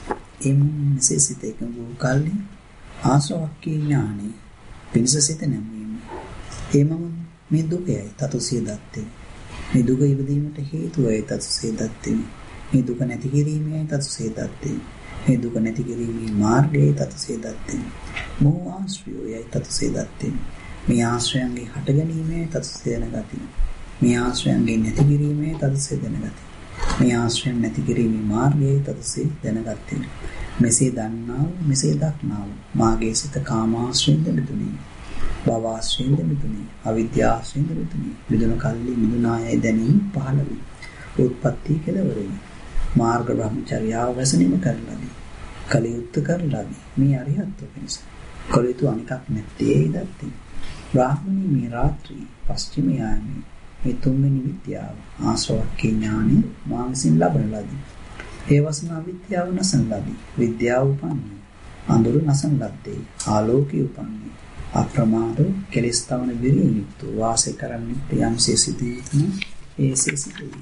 එම් මෙසේ සිත එකඟ වූ කල්හි ආශ්‍රවක්ඛී ඥානෙ පිණිස සිත නැමීම. එමම මේ දුකයි තතුසිය දත්තේ. මේ දුක ඉවදීමට හේතුවයි තතුසිය දත්තේ. මේ දුක නැති කිරීමයි තතුසිය දත්තේ. මේ දුක නැති කිරීමේ මාර්ගයයි තතුසිය දත්තේ. මොහ ආශ්‍රයයයි තතුසිය දත්තේ. මේ ආශ්‍රයන්ගේ හට ගැනීමේ තත්ත්වය දැනගතියි. මේ ආශ්‍රයන්ගේ නැති කිරීමේ තත්ත්වය දැනගතියි. මේ ආශ්‍රයන් නැති කිරීමේ මාර්ගයේ තත්ත්වය දැනගතියි. මෙසේ දන්නා වූ මෙසේ දක්නා වූ මාගේ සිත කාමාශ්‍රයෙන් මිදුණි. භවආශ්‍රයෙන් මිදුණි. අවිද්‍යාශ්‍රයෙන් මිදුණි. මිදුණ කල්ලි මිදුණායයි දැනීම පහළ වී. උත්පත්ති කෙලවරයි. මාර්ග බ්‍රහ්මචර්යාව වැසනීම කරලාදී. කලියුත් කරලාදී. මේ අරිහත්ත්ව පිණිස. කලියුතු අනිකක් නැත්තේ දත්තේ. බ්‍රාහ්මණී මේ රාත්‍රී පස්චිම යාමේ මේ තුන්වෙනි විද්‍යාව ආශ්‍රවක්ඛී ඥානෙ මා විසින් ලබන ලදී. ඒ වසනා විද්‍යාව නැසන ලදී. විද්‍යාව උපන්නේ අඳුර නැසන ලද්දේ. ආලෝකී උපන්නේ අප්‍රමාද කෙලස් තවන විරියෙන් යුක්ත වාසය කරන්නේ යම්සේ සිටීතන ඒසේ සිටී.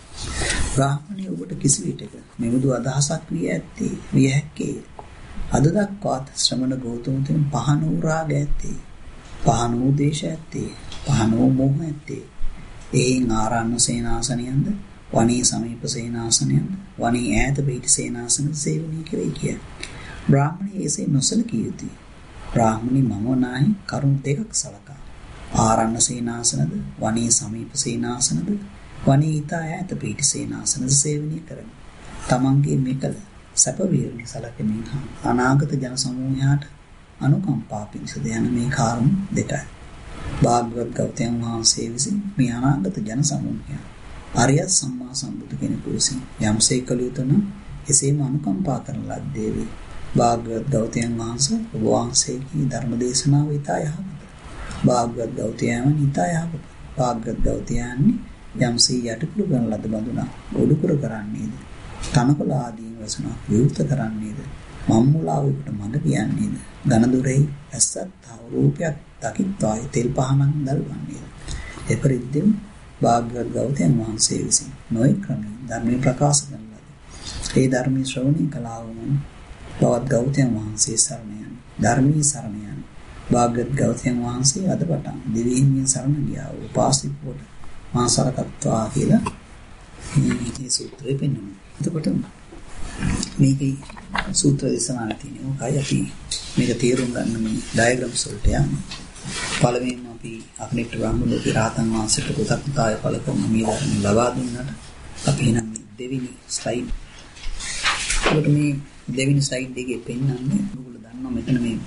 බ්‍රාහ්මණී ඔබට කිසි විටක මෙවුදු අදහසක් විය ඇත්තේ විය හැක්කේ. අද දක්වාත් ශ්‍රමණ ගෞතමයන් පහන වූ රාග ඇත්තේ. පහන වූ දේශ ඇත්තේ. පහන වූ මෝහ ඇත්තේ. එයින් ආරණ්‍ය සේනාසනයන්ද වනී සමීප සේනාසනයන්ද වනී ඈත පිහිටි සේනාසන සේවනය කෙරේ කිය. බ්‍රාහ්මණී එසේ නොසලකිය යුතුය. බ්‍රාහ්මණී මම නැහි කරුණ දෙකක් සලකා. ආරණ්‍ය සේනාසනද වනී සමීප සේනාසනද වනී ඊත ඈත පිහිටි සේනාසනද සේවනය කරමි. තමන්ගේ මේකල සැප වේරණි සලකමින් අනාගත ජන සමූහයාට අනුකම්පා පිණිස යන මේ කාරණු දෙකයි. භාග්‍යවත් ගෞතම වහන්සේ විසින් මේ අනාගත ජන සමූහය ආර්ය සම්මා සම්බුදු කෙනෙකු විසින් යම්සේ කළ යුතු නම් එසේම අනුකම්පා කරන ලද්දේ වේ. භාග්‍යවත් ගෞතම වහන්සේ ඔබ වහන්සේගේ ධර්ම දේශනාව ඉතා යහපත. භාග්‍යවත් ගෞතමයන් ඉතා යහපත. භාග්‍යවත් ගෞතමයන් යම්සේ යටිකුරු කරන ලද බඳුනා උඩුකුර කරන්නේද? තනකොළ ආදීන් වසනා විවෘත කරන්නේද? මම්මුලාවෙකට මඟ කියන්නේද? ඝනදුරෙහි ඇසත් රූපයක් දකිත්වායි තෙල් පහනක් දල්වන්නේද? එපරිද්දෙන් භාග්‍යවත් ගෞතම වහන්සේ විසින් නොයෙක් ක්‍රමයෙන් ධර්මයේ ප්‍රකාශ කරන ලද. ඒ ධර්මයේ ශ්‍රවණය කළාවම බවත් ගෞතම වහන්සේ සරණ යන ධර්මයේ සරණ යන භාග්‍යවත් ගෞතම වහන්සේ අද පටන් දෙවියන්ගෙන් සරණ ගියා උපාසිකවට මාසරකත්වා කියලා මේ සූත්‍රය පෙන්වනවා. එතකොට මේකේ සූත්‍ර දේශනාවක් තියෙනවා. කයි අපි මේක තේරුම් ගන්න මේ ඩයග්‍රෑම්ස් වලට යන්නේ. පළවෙනිම අපි අග්නිට බ්‍රහ්මලෝකේ රාතන් වහන්සේට කෘතඥතාවය පළ කරන මේ ධර්ම ලබා දුන්නාට අපි එනම් දෙවෙනි ස්ලයිඩ්. ඒකට මේ දෙවෙනි ස්ලයිඩ් එකේ පෙන්වන්නේ ඔයගොල්ලෝ දන්නවා මෙතන මේ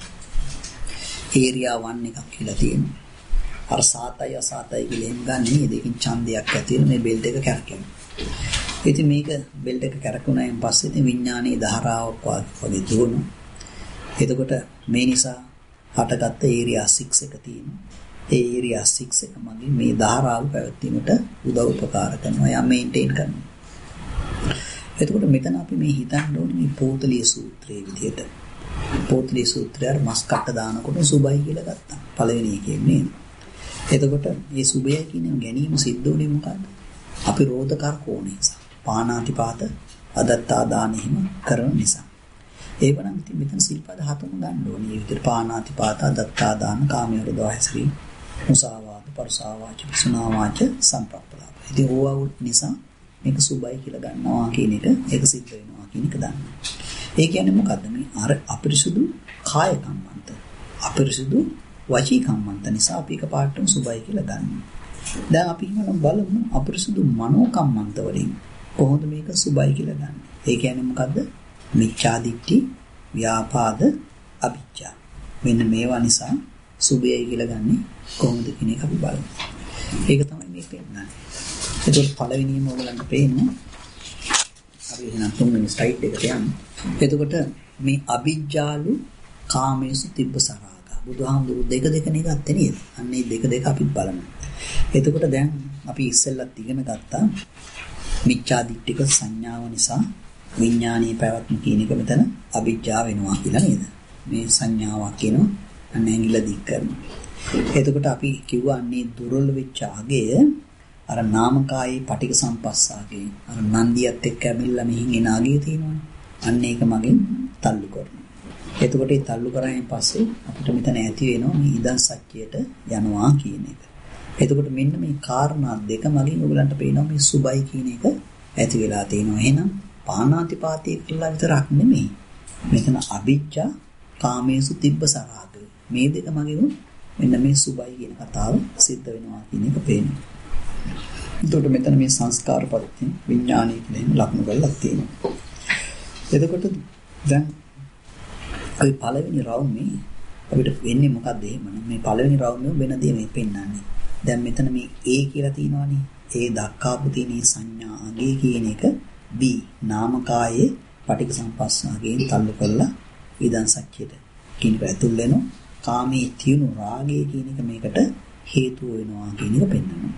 ඒරියා 1 එකක් කියලා තියෙනවා. අර සාතයි අසාතයි කියලා එම් ගන්න නේද? ඒකෙන් ඡන්දයක් ඇති වෙන මේ බෙල්ට් එක කැරකෙනවා. ඉතින් මේක බෙල්ට් එක කැරකුණායින් පස්සේ ඉතින් විඥානයේ ධාරාවක් වගේ දුවනවා. එතකොට මේ නිසා හටගත්ත ඒරියා 6 එක තියෙනවා. ඒ ඒරියා 6 එක මගින් මේ ධාරාව පැවැත්වීමට උදව් උපකාර කරනවා. යා මේන්ටේන් කරනවා. එතකොට මෙතන අපි මේ හිතන්න ඕනේ මේ පෝතලිය සූත්‍රයේ විදිහට. පෝතලිය සූත්‍රය අර මස් කට්ට දානකොට සුබයි කියලා ගත්තා. පළවෙනි එකේ නේද? එතකොට මේ සුබය කියන ගැනීම සිද්ධ වුණේ මොකද්ද? අපි රෝධකර කෝණ නිසා. පාණාතිපාත අදත්තා දාන එහෙම කරන නිසා. ඒවනම් ඉතින් මෙතන සිල්පද හතම ගන්න ඕනේ. මේ විදිහට පාණාතිපාත අදත්තා දාන කාමයේ වලදවා හැසිරීම. මුසාවාද පරුසාවාච සුනාවාච සම්ප්‍රප්පලාප. ඉතින් ඕවා නිසා මේක සුබයි කියලා ගන්නවා කියන එක ඒක සිද්ධ වෙනවා කියන එක දන්න. ඒ කියන්නේ මොකද්ද මේ අර අපිරිසුදු කාය කම්මන්ත අපිරිසුදු වචී කම්මන්ත නිසා අපි එක පාටම සුබයි කියලා ගන්නවා. දැන් අපි හිමනම් බලමු අපිරිසුදු මනෝ කම්මන්ත වලින් කොහොමද මේක සුබයි කියලා ගන්න. ඒ කියන්නේ මොකද්ද? මිච්ඡාදිට්ඨි, ව්‍යාපාද, අවිජ්ජා. මෙන්න මේවා නිසා සුබයයි කියලා ගන්නෙ කොහොමද කියන එක අපි බලමු. ඒක තමයි මේ පෙන්නන්නේ. ඒකත් පළවෙනිම ඔයගලන්ට පේන්නේ අපි එහෙනම් තුන්වෙනි ස්ලයිඩ් එකට යමු. එතකොට මේ අවිජ්ජාලු කාමේසු තිබ්බසරාගා බුදුහාමුදුරු දෙක නේ ගත්තේ නේද? අන්න ඒ දෙක අපි බලමු. එතකොට දැන් අපි ඉස්සෙල්ලත් ඉගෙන ගත්තා මිච්ඡාදිට්ඨික සංඥාව නිසා විඥානීය පැවැත්ම කියන එක මෙතන අවිජ්ජා වෙනවා කියලා නේද? මේ සංඥාවක් කියනවා අන්න ඇඟිල්ල දික් කරනවා. එතකොට අපි කිව්වා අන්නේ දුර්වල වෙච්ච අගය අර නාමකායේ පටික සම්පස්සාගේ අර නන්දියත් එක්ක ඇවිල්ලා මෙහින් එන අගය තියෙනවනේ. අන්න ඒක මගෙන් තල්ලු කරනවා. එතකොට ඒ තල්ලු කරායින් පස්සේ අපිට මෙතන ඇති වෙනවා මේ ඉදන් සත්‍යයට යනවා කියන එක. එතකොට මෙන්න මේ කාරණා දෙක මගින් ඔයගලන්ට පේනවා මේ සුබයි කියන එක ඇති වෙලා තියෙනවා. එහෙනම් පාණාතිපාතී කියලා විතරක් නෙමෙයි. මෙතන අවිජ්ජා කාමේසු තිබ්බසරාග මේ දෙක මගින් මෙන්න මේ සුබයි කියන කතාව සිද්ධ වෙනවා කියන එක පේනවා. එතකොට මෙතන මේ සංස්කාරපත්‍ය විඥානීය කියන ලක්ෂණ වලක් තියෙනවා. එතකොට දැන් අපි පළවෙනි රවුමේ අපිට වෙන්නේ මොකද්ද එහෙමනම් මේ පළවෙනි රවුමේ වෙන දේ මේ පෙන්නන්නේ. දැන් මෙතන මේ A කියලා තියෙනවනේ. ඒ දක්කාපු තියෙන සංඥා අගේ කියන එක B නාමකායේ පටික සම්පස්සාගෙන් තල්ලු කරලා විදන් සත්‍යයට කියන එක ඇතුල් වෙනවා. කාමයේ තියුණු රාගය කියන එක මේකට හේතු වෙනවා කියන එක පෙන්නනවා.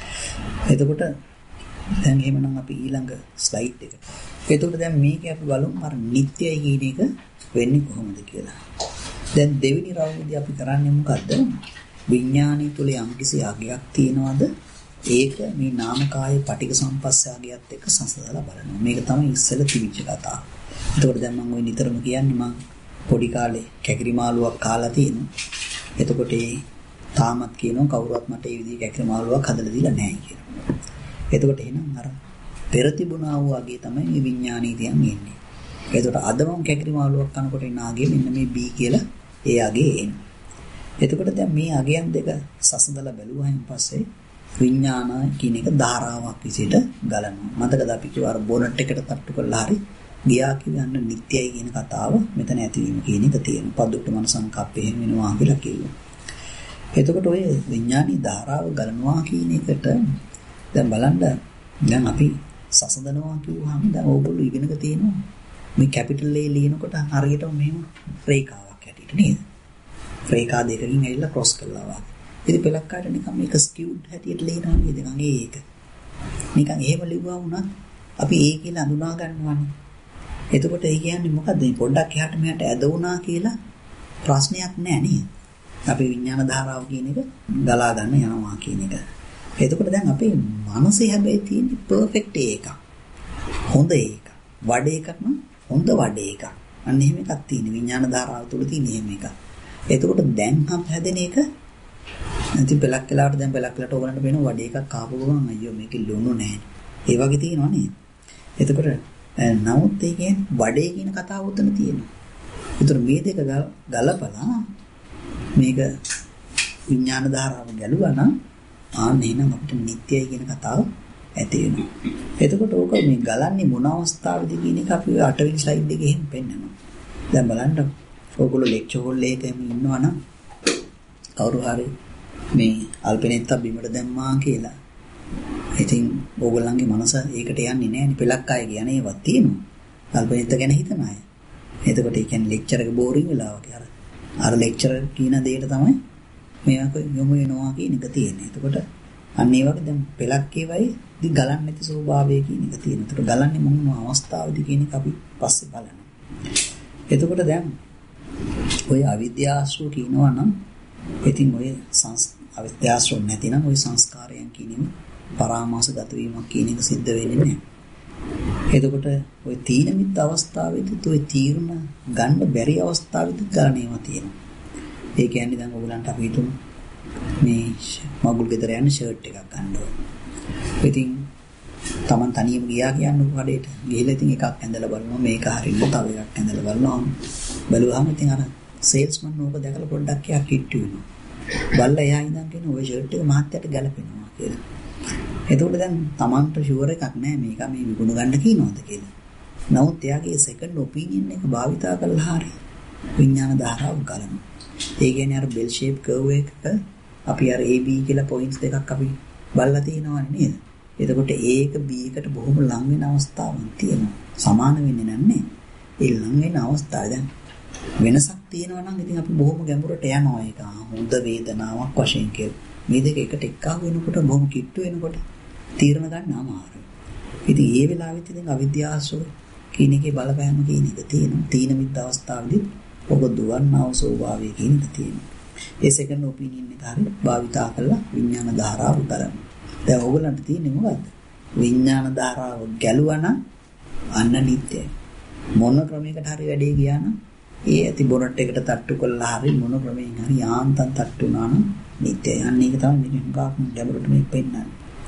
එතකොට දැන් එහෙමනම් අපි ඊළඟ ස්ලයිඩ් එක. එතකොට දැන් මේක අපි බලමු අර නිට්ටයයි කියන එක වෙන්නේ කොහොමද කියලා. දැන් දෙවෙනි රවුමේදී අපි කරන්නේ මොකද්ද? විඥානීය තුල යම්කිසි අගයක් තියනවාද? ඒක මේ නාමකාය පටික සම්පස්සාගයත් එක්ක සංසදලා බලනවා. මේක තමයි ඉස්සෙල්ල තිබිච්ච කතාව. එතකොට දැන් මම ওই නිතරම කියන්නේ මම පොඩි කාලේ කැකිරි මාළුවක් කාලා තියෙනවා. එතකොට ඒ තාමත් කියනවා කවුරුවත් මට මේ විදිහේ කැකිරි මාළුවක් හදලා දීලා නැහැ කියලා. එතකොට එහෙනම් අර පෙර තිබුණා වූ අගේ තමයි මේ විඥානීය තියන් එන්නේ. එතකොට අද මම කැකිරි මාළුවක් කනකොට එන අගේ මෙන්න මේ B කියලා ඒ අගේ එන්නේ. එතකොට දැන් මේ අගයන් දෙක සසඳලා බැලුවායින් පස්සේ විඥාන කියන එක ධාරාවක් විදිහට ගලනවා. මතකද අපි කිව්වා අර බොනට් එකට තට්ටු කරලා හරි ගියා කියන්න නිට්ටයයි කියන කතාව මෙතන ඇතිවීම කියන එක තියෙනවා. පදුට්ට මන සංකප්ප එහෙම වෙනවා කියලා කිව්වා. එතකොට ඔය විඥානී ධාරාව ගලනවා කියන එකට දැන් බලන්න දැන් අපි සසඳනවා කිව්වහම දැන් ඕගොල්ලෝ ඉගෙනක තියෙනවා. මේ කැපිටල් A ලියනකොට හරියටම මෙහෙම රේඛාවක් හැටියට නේද? රේඛා දෙකකින් ඇවිල්ලා ක්‍රොස් කරලා වගේ. ඉතින් පෙලක් කාට නිකන් මේක ස්කියුඩ් හැටියට ලියනවා නේද? නිකන් ඒක. නිකන් එහෙම ලිව්වා වුණත් අපි A කියලා අඳුනා ගන්නවානේ. එතකොට ඒ කියන්නේ මොකද්ද? මේ පොඩ්ඩක් එහාට මෙහාට ඇද වුණා කියලා ප්‍රශ්නයක් නෑ නේද? අපි විඥාන ධාරාව කියන එක ගලා ගන්න යනවා කියන එක. එතකොට දැන් අපේ මනසේ හැබැයි තියෙන පර්ෆෙක්ට් එකක්. හොඳ එකක්. වඩ එකක් නම් හොඳ වඩ එකක්. අන්න එහෙම එකක් තියෙන විඥාන ධාරාව තුල තියෙන එහෙම එකක්. එතකොට දැන් හම් හැදෙන එක නැති පෙලක් වෙලාවට දැන් පෙලක් වෙලාවට ඕගලන්ට වෙන වඩ එකක් කාපු ගමන් අයියෝ මේකේ ලුණු නැහැ. ඒ වගේ තියෙනවා නේද? එතකොට නමුත් ඒ කියන්නේ වඩේ කියන කතාව උතන තියෙනවා. ඒතර මේ දෙක ගලපලා මේක විඥාන ධාරාව ගැලුවා නම් එහෙනම් අපිට නිට්ටයයි කියන කතාව ඇති වෙනවා. එතකොට ඕක මේ ගලන්නේ මොන අවස්ථාවේදී කියන එක අපි 8 වෙනි ස්ලයිඩ් එකේ එහෙම පෙන්නනවා. දැන් බලන්න ඕගොල්ලෝ ලෙක්චර් හෝල් එකේම ඉන්නවා නම් කවුරු හරි මේ අල්පෙනෙත්ත බිමට දැම්මා කියලා. ඉතින් ඕගොල්ලන්ගේ මනස ඒකට යන්නේ නැහැ නේ. පෙලක් අය කියන්නේ ඒවත් තියෙනවා. අල්පෙනෙත්ත ගැන හිතන අය. එතකොට ඒ කියන්නේ ලෙක්චර් එක බෝරින් වෙලා වගේ අර ලෙක්චර් කියන දෙයට තමයි මේක යොමු වෙනවා කියන එක තියෙන්නේ. එතකොට අන්න ඒ වගේ දැන් පෙලක් ඒවයි දි ගලන්නේ නැති ස්වභාවය කියන එක තියෙනවා. එතකොට ගලන්නේ මොන අවස්ථාවේදී කියන එක අපි පස්සේ බලනවා. එතකොට දැන් ඔය අවිද්‍යාශ්‍රව කියනවා නම් ඉතින් ඔය අවිද්‍යාශ්‍රව නැතිනම් ඔය සංස්කාරයන් කියනම පරාමාස ගත වීමක් කියන එක සිද්ධ වෙන්නේ නැහැ. එතකොට ওই තීන මිද්ද අවස්ථාවේදී ওই තීරණ ගන්න බැරි අවස්ථාවේදී ගන්නේම තියෙනවා. ඒ කියන්නේ දැන් ඔයගලන්ට අපි හිතමු මේ මගුල් ගෙදර යන ෂර්ට් එකක් ගන්න ඕනේ. ඉතින් Taman තනියම ගියා කියන්නේ කඩේට. ගිහලා ඉතින් එකක් ඇඳලා බලනවා මේක හරියද තව එකක් ඇඳලා බලනවා. බලුවාම ඉතින් අර සේල්ස්මන් ඕක දැකලා පොඩ්ඩක් එයා කිට්ටු වෙනවා. බලලා එයා ඉඳන් කියන ওই ෂර්ට් එක මහත්තයාට ගැලපෙනවා කියලා. එතකොට දැන් Tamanට ෂුවර් එකක් නැහැ මේක මේ විකුණ ගන්න කියනවාද කියලා. නමුත් එයාගේ සෙකන්ඩ් ඔපිනියන් එක භාවිතා කරලා හරිය විඥාන ධාරාව ගලනවා. ඒ කියන්නේ අර බෙල් ෂේප් කර්ව් එකක අපි අර AB කියලා පොයින්ට්ස් දෙකක් අපි බලලා තියෙනවනේ නේද? එතකොට A එක B එකට බොහොම ලං වෙන අවස්ථාවක් තියෙනවා. සමාන වෙන්නේ නැහැ. ඒ ලං වෙන අවස්ථාව දැන් වෙනසක් තියෙනවා නම් ඉතින් අපි බොහොම ගැඹුරට යනවා ඒක. හොඳ වේදනාවක් වශයෙන් කියලා. මේ දෙක එකට එක්කව වෙනකොට බොහොම කිට්ටු වෙනකොට තීරණ ගන්න අමාරුයි. ඉතින් ඒ වෙලාවෙත් ඉතින් අවිද්‍යාවසෝ කියන එකේ බලපෑම කියන එක තියෙනවා. තීන මිද්ද අවස්ථාවේදී ඔබ දුවන්නව ස්වභාවය කියන එක තියෙනවා. ඒ සෙකන්ඩ් ඔපිනියන් එක හරිය භාවිතා කරලා විඥාන ධාරාව ගලනවා. දැන් ඕගලන්ට තියෙන්නේ මොකද්ද? විඥාන ධාරාව ගැලුවා අන්න නිත්‍යයි. මොන ක්‍රමයකට හරි වැඩේ ගියා නම් ඒ ඇති බොනට් එකට තට්ටු කළා හරි මොන ක්‍රමයෙන් හරි යාන්තම් තට්ටු වුණා නම් නිත්‍යයි. අන්න ඒක තමයි නිකන් ගැඹුරට මේ පෙන්නන්නේ.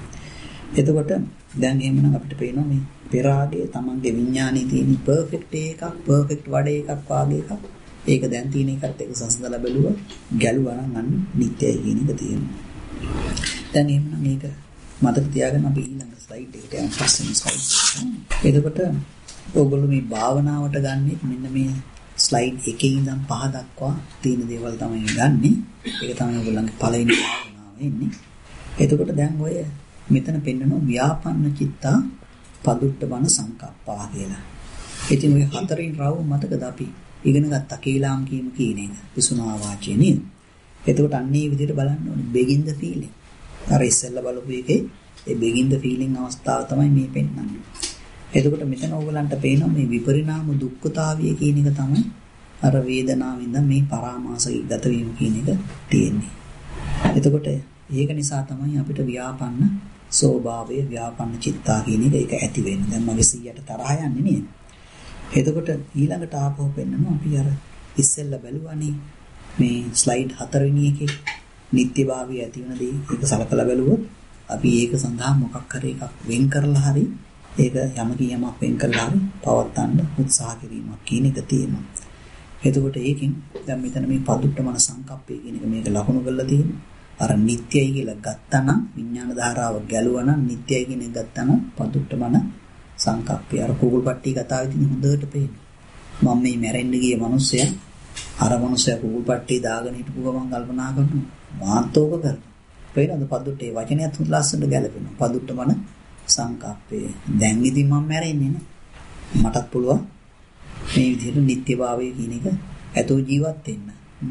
එතකොට දැන් එහෙමනම් අපිට පේනවා මේ පෙරාගේ තමන්ගේ විඥානයේ තියෙන පර්ෆෙක්ට් එකක් පර්ෆෙක්ට් වඩේ එකක් වාගේ එකක්. ඒක දැන් තියෙන එකත් එක සංසඳලා බැලුවා ගැලුවා නම් අන්න නිත්‍යයි කියන එක තියෙනවා. දැන් එහෙමනම් මේක මතක තියාගන්න අපි ඊළඟ ස්ලයිඩ් එකට යමු. පස්වෙනි ස්ලයිඩ් එක. එතකොට ඔයගොල්ලෝ මේ භාවනාවට ගන්නේ මෙන්න මේ ස්ලයිඩ් එකේ ඉඳන් 5 දක්වා තියෙන දේවල් තමයි ගන්නෙ. ඒක තමයි ඔයගොල්ලන්ගේ පළවෙනි භාවනාව වෙන්නේ. එතකොට දැන් ඔය මෙතන පෙන්නනවා ව්‍යාපන්න චිත්තා පදුට්ඨබන සංකප්පා කියලා. ඉතින් ඔය හතරෙන් රවුම මතකද අපි ඉගෙන ගත්ත කීලාම් කීම කියන එක විසුණා වාචයේ නේද? එතකොට අන්නේ විදිහට බලන්න ඕනේ begin the feeling. අර ඉස්සෙල්ලා බලපු එකේ ඒ begin the feeling අවස්ථාව තමයි මේ පෙන්නන්නේ. එතකොට මෙතන ඕගලන්ට පේනවා මේ විපරිණාම දුක්ඛතාවය කියන එක තමයි අර වේදනාවෙන්ද මේ පරාමාසය ගත වීම කියන එක තියෙන්නේ. එතකොට ඒක නිසා තමයි අපිට ව්‍යාපන්න ස්වභාවය ව්‍යාපන්න චිත්තා කියන එක ඇති වෙන්නේ. දැන් මගේ 100ට තරහ යන්නේ නේද? එතකොට ඊළඟට ආපහු පෙන්නනවා අපි අර ඉස්සෙල්ලා බැලුවානේ මේ ස්ලයිඩ් 4 වෙනි එකේ නිත්‍යභාවය ඇති වෙන දේ ඒක සලකලා බැලුවොත් අපි ඒක සඳහා මොකක් හරි එකක් වෙන් කරලා හරි ඒක යමක් වෙන් කරලා හරි පවත්වන්න උත්සාහ කිරීමක් කියන එක තියෙනවා. එතකොට ඒකෙන් දැන් මෙතන මේ පදුට්ඨමන සංකප්පය කියන එක මේක ලකුණු කරලා තියෙනවා. අර නිත්‍යයි කියලා ගත්තනම් විඥාන ධාරාව ගැලුවා නම් නිත්‍යයි කියන එක ගත්තනම් පදුට්ඨමන සංකප්පය අර කුකුල්පට්ටි කතාවේදී හොඳට පේනවා. මම මේ මැරෙන්න ගිය මිනිස්සයා අර මිනිස්සයා කුකුල්පට්ටි දාගෙන හිටපු ගමන් කල්පනා කරනවා මාන්තෝක කරනවා. පේනද පදුට්ටේ වචනයත් ලස්සනට ගැලපෙනවා. පදුට්ඨමන සංකප්පේ. දැන් ඉතින් මම මැරෙන්නේ නේ. මටත් පුළුවන් මේ විදිහට නිත්‍යභාවය කියන එක ඇතෝ ජීවත් වෙන්න.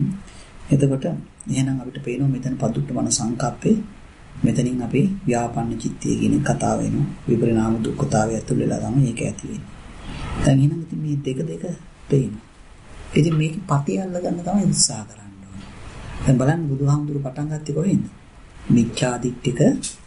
එතකොට එහෙනම් අපිට පේනවා මෙතන පදුට්ඨමන සංකප්පේ මෙතනින් අපි ව්‍යාපන්න චිත්තය කියන කතාව වෙනවා. විපරිණාම දුක්ඛතාවය ඇතුල් වෙලා තමයි ඒක ඇති වෙන්නේ. දැන් එහෙනම් ඉතින් මේ දෙක පේනවා. ඉතින් මේක පටි අල්ල ගන්න තමයි උත්සාහ කරන්න ඕනේ. දැන් බලන්න බුදුහාමුදුරු පටන් ගත්තේ කොහෙන්ද? මිච්ඡාදිට්ඨික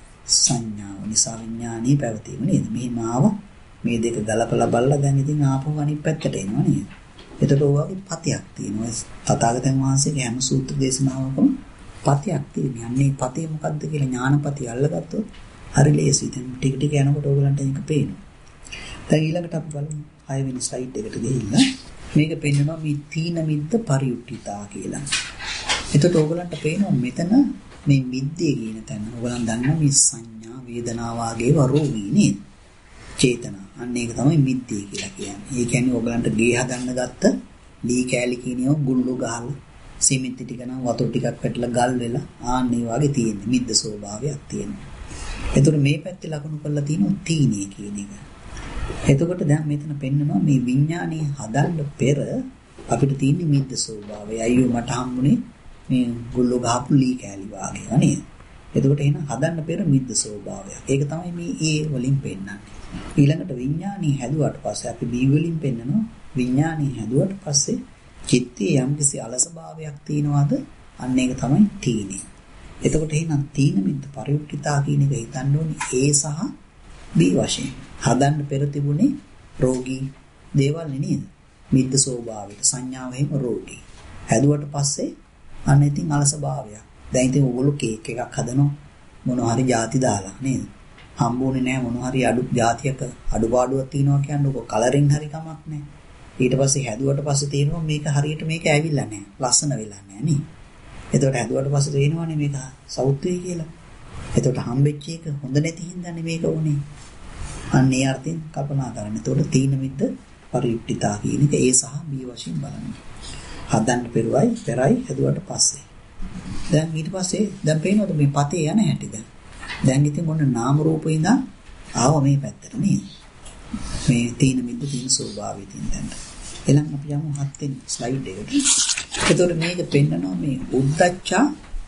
සංඥාව නිසා විඥානීය පැවතීම නේද? මෙහිම ආව මේ දෙක ගලපලා බලලා දැන් ඉතින් ආපහු අනිත් පැත්තට එනවා නේද? එතකොට ඔයගේ පතියක් තියෙනවා. තථාගතයන් වහන්සේගේ හැම සූත්‍ර දේශනාවකම පතියක් තියෙනවා. අන්නේ පතිය මොකද්ද කියලා ඥානපතිය අල්ලගත්තොත් හරි ලේසි. දැන් ටික ටික යනකොට ඕගලන්ට ඒක පේනවා. දැන් ඊළඟට අපි බලමු 6 වෙනි ස්ලයිඩ් එකට ගිහිල්ලා මේක පෙන්නනවා මේ තීන මිද්ද පරියුක්තිතා කියලා. එතකොට ඕගලන්ට පේනවා මෙතන මේ මිද්දේ කියන තැන ඕගලන් දන්නවා මේ සංඥා වේදනා වාගේ වරෝගී නේද? චේතනා. අන්න ඒක තමයි මිද්දේ කියලා කියන්නේ. ඒ කියන්නේ ඕගලන්ට ගේ හදන්න ගත්ත ලී කෑලි කියනියෝ ගුල්ලු ගහලා සිමෙන්ති ටික නම් වතුර ටිකක් වැටලා ගල් වෙලා ආන්න ඒ වගේ තියෙන මිද්ද ස්වභාවයක් තියෙනවා. එතකොට මේ පැත්තේ ලකුණු කරලා තියෙනවා තීනේ කියන එක. එතකොට දැන් මෙතන පෙන්නනවා මේ විඥානයේ හදන්න පෙර අපිට තියෙන මිද්ද ස්වභාවය. අයියෝ මට හම්බුනේ මේ ගුල්ලු ගහපු ලී කෑලි වගේ නේද? එතකොට එහෙනම් හදන්න පෙර මිද්ද ස්වභාවයක්. ඒක තමයි මේ ඒ වලින් පෙන්නන්නේ. ඊළඟට විඥානී හැදුවට පස්සේ අපි බී වලින් පෙන්නනවා විඥානී හැදුවට පස්සේ චිත්තයේ යම්කිසි අලසභාවයක් තියෙනවාද? අන්න ඒක තමයි තීනේ. එතකොට එහෙනම් තීන මිද්ද පරිඋක්කිතා කියන එක හිතන්න ඕනේ ඒ සහ බී වශයෙන්. හදන්න පෙර තිබුණේ රෝගී දේවල් නේද? මිද්ද ස්වභාවයට සංඥාව එහෙම රෝගී. හැදුවට පස්සේ අන්න ඉතින් අලසභාවයක්. දැන් ඉතින් ඕගොල්ලෝ කේක් එකක් හදනවා මොනවා හරි ಜಾති දාලා නේද? හම්බුනේ නැහැ මොනවා හරි අඩු ಜಾතියක අඩුපාඩුවක් තියෙනවා කියන්නේ ඔක කලරින් හරි කමක් නැහැ. ඊට පස්සේ හැදුවට පස්සේ තේරෙනවා මේක හරියට මේක ඇවිල්ලා නැහැ. ලස්සන වෙලා නැහැ නේ. එතකොට හැදුවට පස්සේ තේරෙනවානේ මේක සෞත්වි කියලා. එතකොට හම්බෙච්ච එක හොඳ නැති හින්දානේ මේක උනේ. අන්න ඒ අර්ථයෙන් කල්පනා කරන්න. එතකොට තීන මිද්ද පරිඋක්කිතා කියන එක ඒ සහ බී වශයෙන් බලන්න. හදන්න පෙරයි හැදුවට පස්සේ. දැන් ඊට පස්සේ දැන් පේනවද මේ පතේ යන හැටි දැන්. දැන් ඉතින් මොන නාම රූපේ ඉඳන් ආව මේ පැත්තට නේද? මේ තීන මිද්ද තීන ස්වභාවයෙන් දැන්. එලන් අපි යමු 7 වෙනි ස්ලයිඩ් එකට. එතකොට මේක පෙන්නනවා මේ උද්දච්චා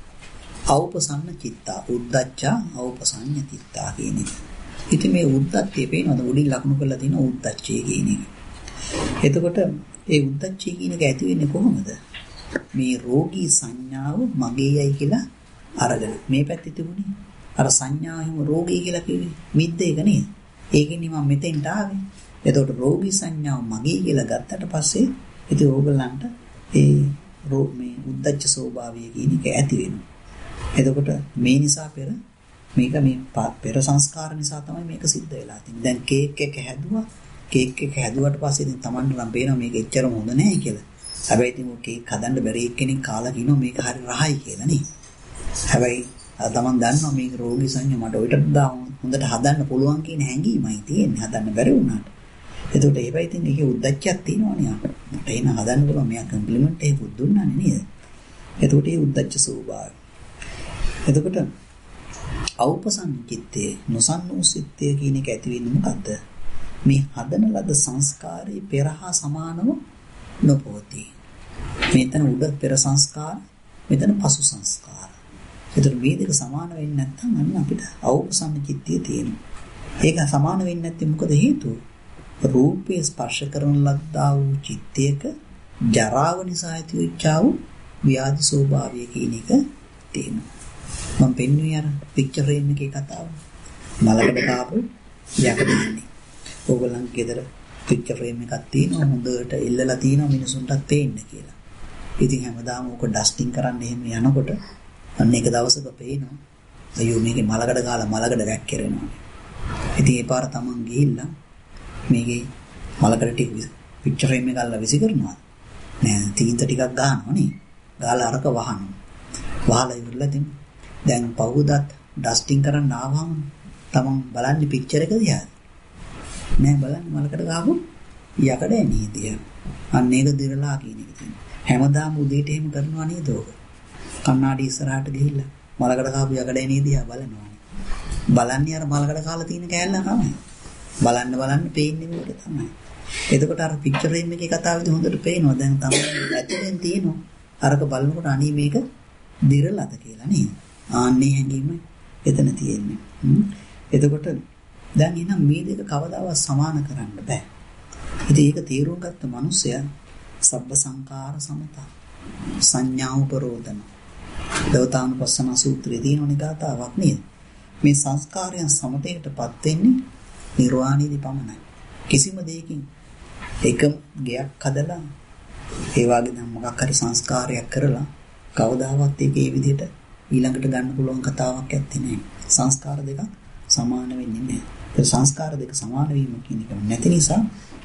අවපසන්න චිත්තා. උද්දච්චා අවපසඤ්ඤ චිත්තා කියන එක. ඉතින් මේ උද්දච්චය පේනවද උඩින් ලකුණු කරලා තියෙන උද්දච්චය කියන එක. එතකොට ඒ උද්දච්චය කියන එක ඇති වෙන්නේ කොහොමද? මේ රෝගී සංඥාව මගේයයි කියලා අරගෙන මේ පැත්තේ තිබුණේ අර සංඥාව හිම රෝගී කියලා කිව්වේ මිද්ද එක නේද? ඒකෙන් මම මෙතෙන්ට ආවේ. එතකොට රෝගී සංඥාව මගේ කියලා ගත්තට පස්සේ ඉතින් ඕගලන්ට ඒ මේ උද්දච්ච ස්වභාවය කියන එක ඇති වෙනවා. එතකොට මේ නිසා මේක මේ පෙර සංස්කාර නිසා තමයි මේක සිද්ධ වෙලා තියෙන්නේ. දැන් කේක් එක හැදුවා. කේක් එක හැදුවට පස්සේ ඉතින් Tamanට නම් පේනවා මේක එච්චරම හොඳ නැහැ කියලා. හැබැයි ඉතින් ඔය කේක් හදන්න බැරි එක්කෙනෙක් කාලා කියනවා මේක හරි රහයි කියලා නේ. හැබැයි Taman දන්නවා මේක රෝගී සංඥා මට ඔයිට හොඳට හදන්න පුළුවන් කියන හැඟීමයි තියෙන්නේ. හදන්න බැරි වුණාට. එතකොට ඒකයි ඉතින් ඒකේ උද්දච්චයක් තියෙනවනේ. මට එන හදන්න පුළුවන් මෙයා කම්ප්ලිමන්ට් එකක් දුන්නානේ නේද? එතකොට ඒ උද්දච්ච ස්වභාවය. එතකොට අවපසංචිත්තේ නොසන්නෝසිතේ කියන එක ඇති වෙන්නේ මොකද්ද? මේ හදන ලද සංස්කාරේ පෙරහා සමානව නොපොතී. මෙතන උඩ පෙර සංස්කාර, මෙතන පසු සංස්කාර. ඒතර මේ දෙක සමාන වෙන්නේ නැත්නම් අන්න අපිට අවපසංචිත්තේ තියෙනවා. ඒක සමාන වෙන්නේ නැත්නම් මොකද හේතුව? රූපේ ස්පර්ශ කරන ලද්දා වූ චිත්තයක ජරාව නිසා ඇතිවෙච්චා වූ ව්‍යාධි ස්වභාවය කියන එක තියෙනවා. මම පෙන්වුවේ අර පික්චර් ෆ්‍රේම් එකේ කතාව. මලකට කාපු යකඩ. ඕගොල්ලන්ගේ ගෙදර පික්චර් ෆ්‍රේම් එකක් තියෙනවා හොඳට ඉල්ලලා තියෙනවා මිනිසුන්ටත් පේන්න කියලා. ඉතින් හැමදාම ඕක ඩස්ටිං කරන්න එහෙම යනකොට අන්න එක දවසක පේනවා අයියෝ මේකේ මලකට ගාලා මලකට වැක්කිරෙනවා. ඉතින් ඒ පාර තමන් ගිහිල්ලා මේකේ මලකට ටික පික්චර් ෆ්‍රේම් එක අල්ලලා විසි කරනවා. නෑ තීන්ත ටිකක් ගන්නවා නේ. ගාලා අරක වහනවා. වහලා ඉවරලා දැන් පවුදත් ඩස්ටිං කරන්න ආවම තමන් බලන්නේ පික්චර් එක දිහා. නෑ බලන්න මලකට ගහපු යකඩ නේදිය. අන්න ඒක දිරලා කියන එක තියෙනවා. හැමදාම උදේට එහෙම කරනවා නේද ඔක? කන්නාඩි ඉස්සරහට ගිහිල්ලා මලකට ගහපු යකඩ නේදියා බලනවා. බලන්නේ අර මලකට කාලා තියෙන කෑල්ල තමයි. බලන්න පේන්නේ මේක තමයි. එතකොට අර පික්චර් ෆ්‍රේම් එකේ කතාවේදී හොඳට පේනවා. දැන් තමයි ඇතුලෙන් තියෙනවා. අරක බලනකොට අනේ මේක දිරලාද කියලා නේද? ආන්නේ හැඟීම එතන තියෙන්නේ. එතකොට දැන් එනම් මේ දෙක කවදාවත් සමාන කරන්න බෑ. ඉතින් ඒක තේරුම් ගත්ත මිනිසයා සබ්බ සංඛාර සමතා සංඥා උපරෝධන දවතානුපස්සන සූත්‍රයේ තියෙන ගාතාවක් නේද? මේ සංස්කාරයන් සමතේටපත් වෙන්නේ නිර්වාණයේදී පමණයි. කිසිම දෙයකින් එක ගයක් හදලා ඒ වගේ නම් මොකක් හරි සංස්කාරයක් කරලා කවදාවත් ඒක ඒ විදිහට ඊළඟට ගන්න පුළුවන් කතාවක් ඇත්තේ නැහැ. සංස්කාර දෙක සමාන වෙන්නේ නැහැ. ඒ සංස්කාර දෙක සමාන වීම කියන එක නැති නිසා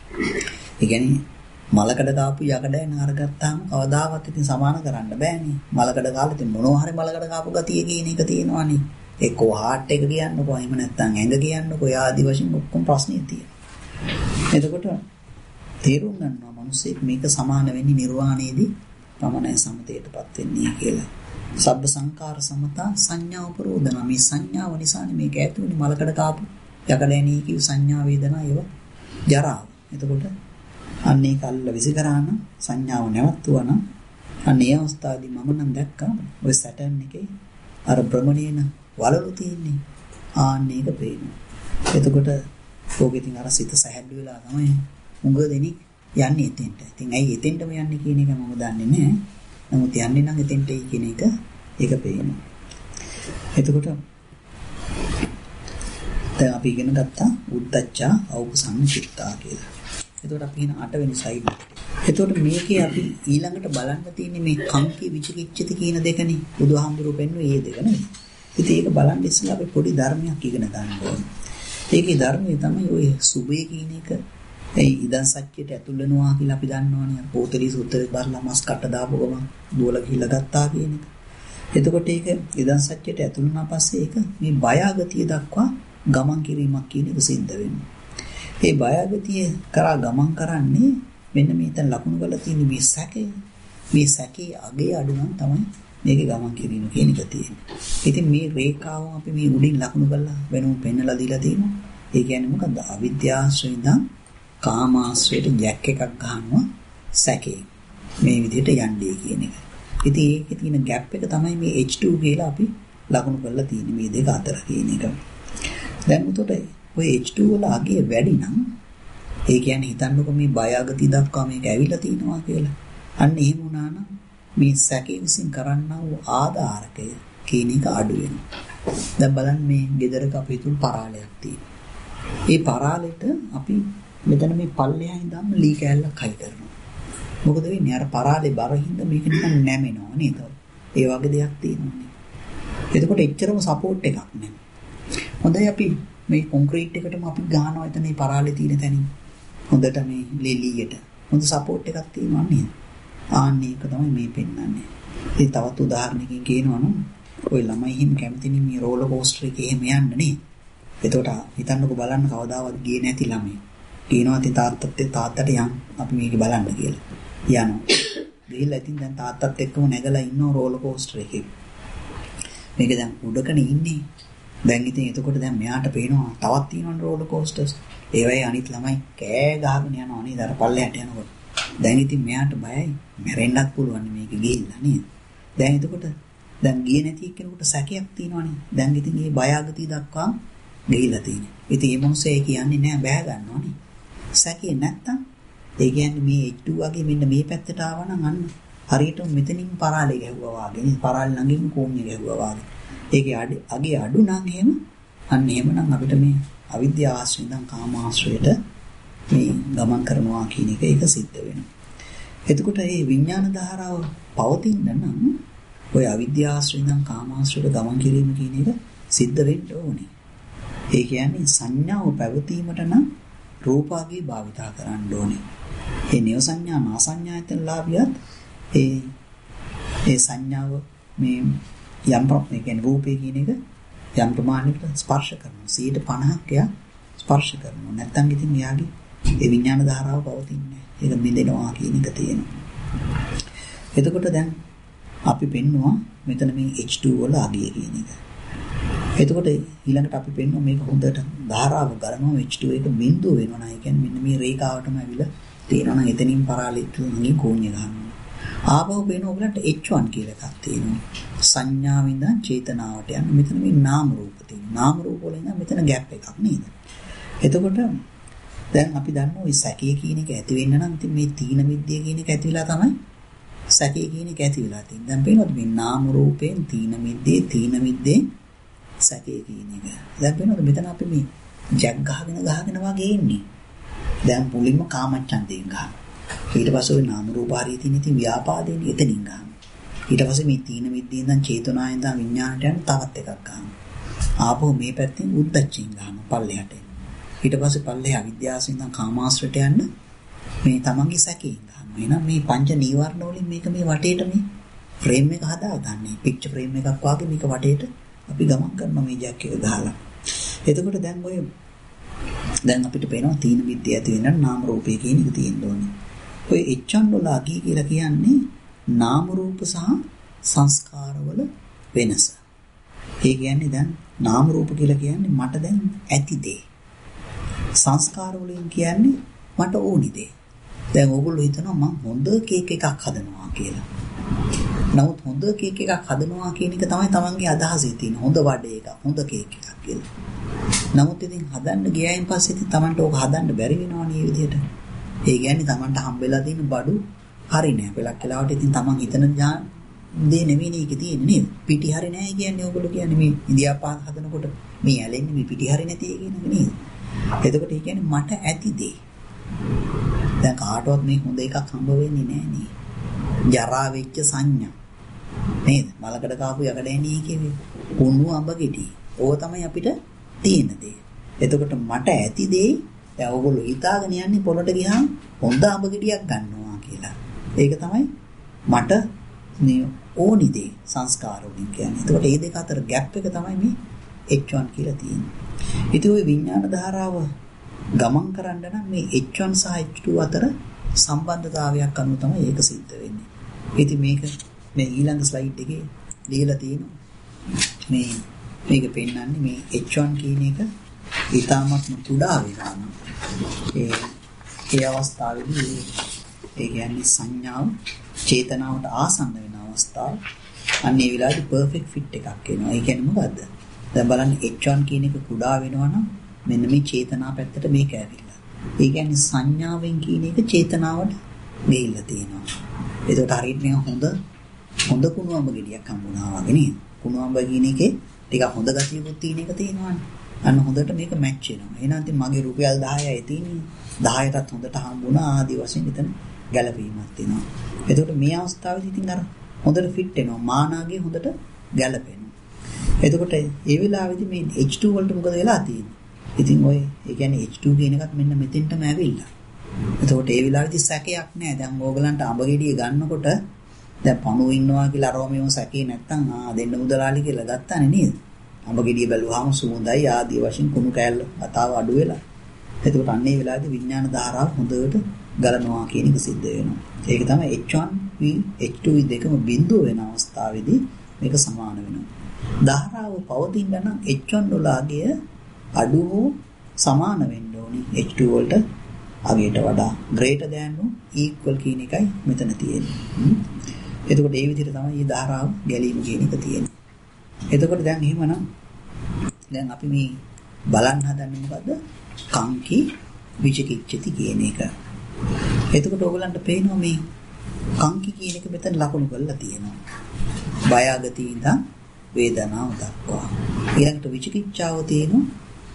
ඒ කියන්නේ මලකඩ දාපු යකඩ එන අරගත්තාම කවදාවත් ඉතින් සමාන කරන්න බෑනේ. මලකඩ කාලේ ඉතින් මොනවා හරි මලකඩ කාපු ගතිය කියන එක තියෙනවානේ. එක්කෝ හાર્ට් එක කියන්නකෝ එහෙම නැත්නම් ඇඟ කියන්නකෝ ආදි වශයෙන් ඔක්කොම ප්‍රශ්නේ තියෙනවා. එතකොට තේරුම් ගන්නවා මිනිස්සෙක් මේක සමාන වෙන්නේ නිර්වාණයේදී පමණයි සමතේටපත් වෙන්නේ කියලා. සබ්බ සංඛාර සමතා සංඥා උපරෝධන මේ සංඥාව නිසානේ මේක ඇතුළේ මලකඩ කාපු යකඩේනී කිව් සංඥා වේදනා ඒව ජරාව. එතකොට අන්න ඒක අල්ල විසිකරාන සංඥාව නැවතුවා නම් අන්න ඒ අවස්ථාවේදී මම නම් දැක්කා ඔය සැටර්න් එකේ අර භ්‍රමණේන වලලු තියෙන්නේ ආන්න ඒක පේනවා. එතකොට ඕකේ ඉතින් අර සිත සැහැල්ලු වෙලා තමයි උඟ දෙනික් යන්නේ එතෙන්ට. ඉතින් ඇයි එතෙන්ටම යන්නේ කියන එක මම දන්නේ නැහැ. නමුත් යන්නේ නම් එතෙන්ටයි කියන එක ඒක පේනවා. එතකොට දැන් අපි ඉගෙන ගත්තා උද්දච්චා අවුපසන්න චිත්තා කියලා. එතකොට අපි ඉන 8 වෙනි සයිඩ් එකට. එතකොට මේකේ අපි ඊළඟට බලන්න තියෙන්නේ මේ කංකී විචිකිච්ඡති කියන දෙකනේ. බුදුහාමුදුරුවෝ පෙන්වුවේ මේ දෙක නෙවෙයි. ඉතින් ඒක බලන්න ඉස්සෙල්ලා අපි පොඩි ධර්මයක් ඉගෙන ගන්න ඕනේ. ඒකේ ධර්මයේ තමයි ඔය සුභය කියන එක. ඒ ඉදන් සත්‍යයට ඇතුල් වෙනවා කියලා අපි දන්නවනේ. පොතේ සූත්‍රයේ බලලා මස් කට දාපු ගමන් දුවල ගිහිල්ලා ගත්තා කියන එක. එතකොට ඒක ඉදන් සත්‍යයට ඇතුල් වුණා පස්සේ ඒක මේ බය ආගතිය දක්වා ගමන් කිරීමක් කියන එක සිද්ධ වෙනවා. ඒ බය ආගතිය කරා ගමන් කරන්නේ මෙන්න මේතන ලකුණු වල තියෙන මේ සැකය. මේ සැකේ අගේ අඩු නම් තමයි මේකේ ගමන් කිරීම කියන එක තියෙන්නේ. ඉතින් මේ රේඛාව අපි මේ උඩින් ලකුණු කරලා වෙනම පෙන්නලා දීලා තියෙනවා. ඒ කියන්නේ මොකද්ද? අවිද්‍යාශ්‍රයෙන් ඉඳන් කාමාශ්‍රයට ජැක් එකක් ගන්නවා සැකේ. මේ විදිහට යන්නේ කියන එක. ඉතින් ඒකේ තියෙන ગેප් එක තමයි මේ H2 කියලා අපි ලකුණු කරලා තියෙන්නේ මේ දෙක අතර කියන එක. දැන් උතට ඔය H2 වල අගේ වැඩි නම් ඒ කියන්නේ හිතන්නකො මේ බය ආගති දක්වා මේක ඇවිල්ලා තිනවා කියලා. අන්න එහෙම වුණා නම් මේ සැකේ විසින් කරන්නා වූ ආධාරකය කියන එක අඩු වෙනවා. දැන් බලන්න මේ ගෙදරක අපි තුන් පරාලයක් තියෙනවා. ඒ පරාලෙට අපි මෙතන මේ පල්ලෙහා ඉඳන් ලී කෑල්ලක් හයි කරනවා. මොකද වෙන්නේ? අර පරාලේ බරින්ද මේක නිකන් නැමෙනවා නේද? ඒ වගේ දෙයක් තියෙනවා. එතකොට එච්චරම සපෝට් එකක් නැහැ. හොඳයි අපි මේ කොන්ක්‍රීට් එකටම අපි ගහනවා එතන මේ පරාලේ තියෙන තැනින්. හොඳට මේ ලීලියට හොඳ සපෝට් එකක් තියෙනවා නේද? ආන්නේ එක තමයි මේ පෙන්නන්නේ. ඉතින් තවත් උදාහරණකින් කියනවා නම් ඔය ළමයි හිම කැමතිනේ මේ රෝලර් කෝස්ටර් එකේ එහෙම යන්න නේ. එතකොට හිතන්නකෝ බලන්න කවදාවත් ගියේ නැති ළමයි. කියනවා ඉතින් තාත්තට යන් අපි මේක බලන්න කියලා. යනවා. ගිහිල්ලා ඉතින් දැන් තාත්තත් එක්කම නැගලා ඉන්නෝ රෝලර් කෝස්ටර් එකේ. මේක දැන් උඩකනේ ඉන්නේ. දැන් ඉතින් එතකොට දැන් මෙයාට පේනවා තවත් තියෙනවා රෝලර් කෝස්ටර්ස්. ඒවයි අනිත් ළමයි කෑ ගහගෙන යනවා නේද අර පල්ලෙහාට යනකොට. දැන් ඉතින් මෙයාට බයයි. මැරෙන්නත් පුළුවන් මේක ගිහිල්ලා නේද. දැන් එතකොට දැන් ගියේ නැති එක්කෙනෙකුට සැකයක් තියෙනවනේ. දැන් ඉතින් මේ බය ආගතිය දක්වා ගිහිල්ලා තියෙනවා. ඉතින් මේ මොහොසේ කියන්නේ නෑ බෑ ගන්නවනේ. සැකේ නැත්තම් ඒ කියන්නේ මේ H2 වගේ මෙන්න මේ පැත්තට ආවා නම් අන්න හරියටම මෙතනින් පරාලේ ගැහුවා වගේ නේ. පරාලේ ළඟින් කෝණිය ගැහුවා වගේ. ඒකේ අගේ අඩු නම් එහෙම අන්න එහෙමනම් අපිට මේ අවිද්‍යාව ආශ්‍රයෙන් ඉඳන් කාම ආශ්‍රයට මේ ගමන් කරනවා කියන එක ඒක සිද්ධ වෙනවා. එතකොට මේ විඥාන ධාරාව පවතින නම් ඔය අවිද්‍යාව ආශ්‍රයෙන් ඉඳන් කාම ආශ්‍රයට ගමන් කිරීම කියන එක සිද්ධ වෙන්න ඕනේ. ඒ කියන්නේ සංඥාව පැවතීමට නම් රූපාගේ භාවිතා කරන්න ඕනේ. ඒ නිය සංඥා නා සංඥායතන ලාභියත් ඒ සංඥාව මේ යම් ප්‍රමාණයක් කියන්නේ රූපේ කියන එක යම් ප්‍රමාණයකට ස්පර්ශ කරනවා 50%ක් එයා ස්පර්ශ කරනවා නැත්නම් ඉතින් එයාගේ ඒ විඥාන ධාරාව පවතින්නේ ඒක බිඳෙනවා කියන එක තියෙනවා. එතකොට දැන් අපි පෙන්නවා මෙතන මේ H2 වල අගිය කියන එක. එතකොට ඊළඟට අපි පෙන්නවා මේක හොඳට ධාරාව ගලනවා H2 එක බිඳුව වෙනවා නේද? ඒ කියන්නේ මෙන්න මේ රේඛාවටම ඇවිල්ලා තියෙනවා නම් එතනින් පරාලිට නිකන් කෝණිය ගන්නවා. ආපහු වෙන ඔයගලන්ට H1 කියලා එකක් තියෙනවා. සංඥාවෙන් ඉඳන් චේතනාවට යන මෙතන මේ නාම රූප තියෙනවා. නාම රූප වල ඉඳන් මෙතන ગેප් එකක් නේද? එතකොට දැන් අපි දන්නවා ওই සැකය කියන එක ඇති වෙන්න නම් ඉතින් මේ තීන මිද්දේ කියන එක ඇති වෙලා තමයි සැකය කියන එක ඇති වෙලා තියෙන්නේ. දැන් පේනවද මේ නාම රූපයෙන් තීන මිද්දේ සැකය කියන එක. දැන් පේනවද මෙතන අපි මේ ජැක් ගහගෙන වගේ ඉන්නේ. දැන් මුලින්ම කාමච්ඡන්දයෙන් ගහනවා. ඊට පස්සේ ওই නාම රූප හරිය තියෙන ඉතින් ව්‍යාපාදයෙන් එතනින් ගන්නවා. ඊට පස්සේ මේ තීන මිද්දෙන් ඉඳන් චේතනාවෙන් ඉඳන් විඥාණයට යන තවත් එකක් ගන්නවා. ආපහු මේ පැත්තෙන් උද්දච්චයෙන් ගන්නවා පල්ලෙහාට. ඊට පස්සේ පල්ලෙහා අවිද්‍යාවෙන් ඉඳන් කාමාශ්‍රයට යන්න මේ තමන්ගේ සැකයෙන් ගන්නවා. එහෙනම් මේ පංච නීවරණ වලින් මේක මේ වටේට මේ ෆ්‍රේම් එක හදාගන්නේ. පික්චර් ෆ්‍රේම් එකක් වාගේ මේක වටේට අපි ගමන් කරනවා මේ ජැක් එක ගහලා. එතකොට දැන් අපිට පේනවා තීන මිද්දේ ඇති වෙන නාම රූපේ කියන එක තියෙන්න ඕනේ. ඔය එච්චන් වල අගී කියලා කියන්නේ නාම රූප සහ සංස්කාරවල වෙනස. ඒ කියන්නේ දැන් නාම රූප කියලා කියන්නේ මට දැන් ඇති දේ. සංස්කාර වලින් කියන්නේ මට ඕනි දේ. දැන් ඕගොල්ලෝ හිතනවා මම හොඳ කේක් එකක් හදනවා කියලා. නමුත් හොඳ කේක් එකක් හදනවා කියන එක තමයි තමන්ගේ අදහසේ තියෙන හොඳ වඩේ එකක්, හොඳ කේක් එකක් කියලා. නමුත් ඉතින් හදන්න ගියායින් පස්සේ ඉතින් තමන්ට ඕක හදන්න බැරි වෙනවා නේ විදිහට. ඒ කියන්නේ තමන්ට හම්බෙලා තියෙන බඩු හරි නෑ. වෙලක් වෙලාවට ඉතින් තමන් හිතන දේ නෙවෙයි ඒකේ තියෙන්නේ නේද? පිටි හරි නැහැ කියන්නේ ඕගොල්ලෝ කියන්නේ මේ ඉන්දියාපා හදනකොට මේ ඇලෙන්නේ මේ පිටි හරි නැති කියන එක නේද? එතකොට ඒ කියන්නේ මට ඇති දේ. දැන් කාටවත් මේ හොඳ එකක් හම්බ වෙන්නේ නැහැ නේ. ජරා වෙච්ච සංඥා. නේද? මලකඩ කාපු යකඩෑනේ කියන්නේ කුණු අඹ ගෙඩි. ඕක තමයි අපිට තියෙන දේ. එතකොට මට ඇති දේ දැන් ඕගොල්ලෝ හිතාගෙන යන්නේ පොළට ගියාම හොඳ අඹ ගෙඩියක් ගන්නවා කියලා. ඒක තමයි මට මේ ඕනි දේ සංස්කාර වලින් කියන්නේ. එතකොට මේ දෙක අතර ગેප් එක තමයි මේ H1 කියලා තියෙන්නේ. ඉතින් ওই විඥාන ධාරාව ගමන් කරන්න නම් මේ H1 සහ H2 අතර සම්බන්ධතාවයක් අනුව තමයි ඒක සිද්ධ වෙන්නේ. ඉතින් මේක මේ ඊළඟ ස්ලයිඩ් එකේ ලියලා තියෙනවා. මේක පෙන්නන්නේ මේ H1 කියන එක ඊටමත් කුඩා වෙනවා නම් ඒ අවස්ථාවේදී ඒ කියන්නේ සංඥාව චේතනාවට ආසන්න වෙන අවස්ථාව. අන්න ඒ වෙලාවේදී පර්ෆෙක්ට් ෆිට් එකක් එනවා. ඒ කියන්නේ මොකද්ද? දැන් බලන්න H1 කියන එක කුඩා වෙනවා නම් මෙන්න මේ චේතනා පැත්තට මේක ඇවිල්ලා. ඒ කියන්නේ සංඥාවෙන් කියන එක චේතනාවට ගෙයිලා තියෙනවා. ඒකට හරියට නිකන් හොඳ කුණු අඹ ගෙඩියක් හම්බුනා වගේ නේද? කුණු අඹ කියන එකේ ටිකක් හොඳ ගතියකුත් තියෙන එක තියෙනවානේ. අන්න හොඳට මේක මැච් වෙනවා. එහෙනම් ඉතින් මගේ රුපියල් 10යි තියෙන්නේ. 10ටත් හොඳට හම්බුණා ආදි වශයෙන් එතන ගැළපීමක් තියෙනවා. එතකොට මේ අවස්ථාවේදී ඉතින් අර හොඳට ෆිට වෙනවා. මානාගේ හොඳට ගැළපෙනවා. එතකොට ඒ වෙලාවේදී මේ H2 වලට මොකද වෙලා තියෙන්නේ? ඉතින් ඔය ඒ කියන්නේ H2 කියන එකත් මෙන්න මෙතෙන්ටම ඇවිල්ලා. එතකොට ඒ වෙලාවේදී සැකයක් නැහැ. දැන් ඕගලන්ට අඹ ගෙඩිය ගන්නකොට දැන් පණුව ඉන්නවා කියලා අරෝමියෝ සැකේ නැත්තම් දෙන්න මුදලාලි කියලා ගත්තානේ නේද? අඹ ගෙඩිය බැලුවාම සුමුදයි ආදී වශයෙන් කුණු කෑල්ල අතාව අඩු වෙලා. එතකොට අන්න ඒ වෙලාවේදී විඥාන ධාරාව හොඳට ගලනවා කියන එක සිද්ධ වෙනවා. ඒක තමයි H1 H2 දෙකම බිඳුව වෙන අවස්ථාවේදී මේක සමාන වෙනවා. ධාරාව පවතින නම් H1 වල අගය අඩු හෝ සමාන වෙන්න ඕනි H2 වලට අගයට වඩා greater than equal කියන එකයි මෙතන තියෙන්නේ. එතකොට ඒ විදිහට තමයි මේ ධාරාව ගැලීම කියන එක තියෙන්නේ. එතකොට දැන් එහෙමනම් දැන් අපි මේ බලන්න හදන්නේ මොකද්ද? කංකි විචිකිච්ඡති කියන එක. එතකොට ඕගලන්ට පේනවා මේ කංකි කියන එක මෙතන ලකුණු කරලා තියෙනවා. බය අගතිය ඉඳන් වේදනාව දක්වා. ඊළඟට විචිකිච්ඡාව තියෙනවා.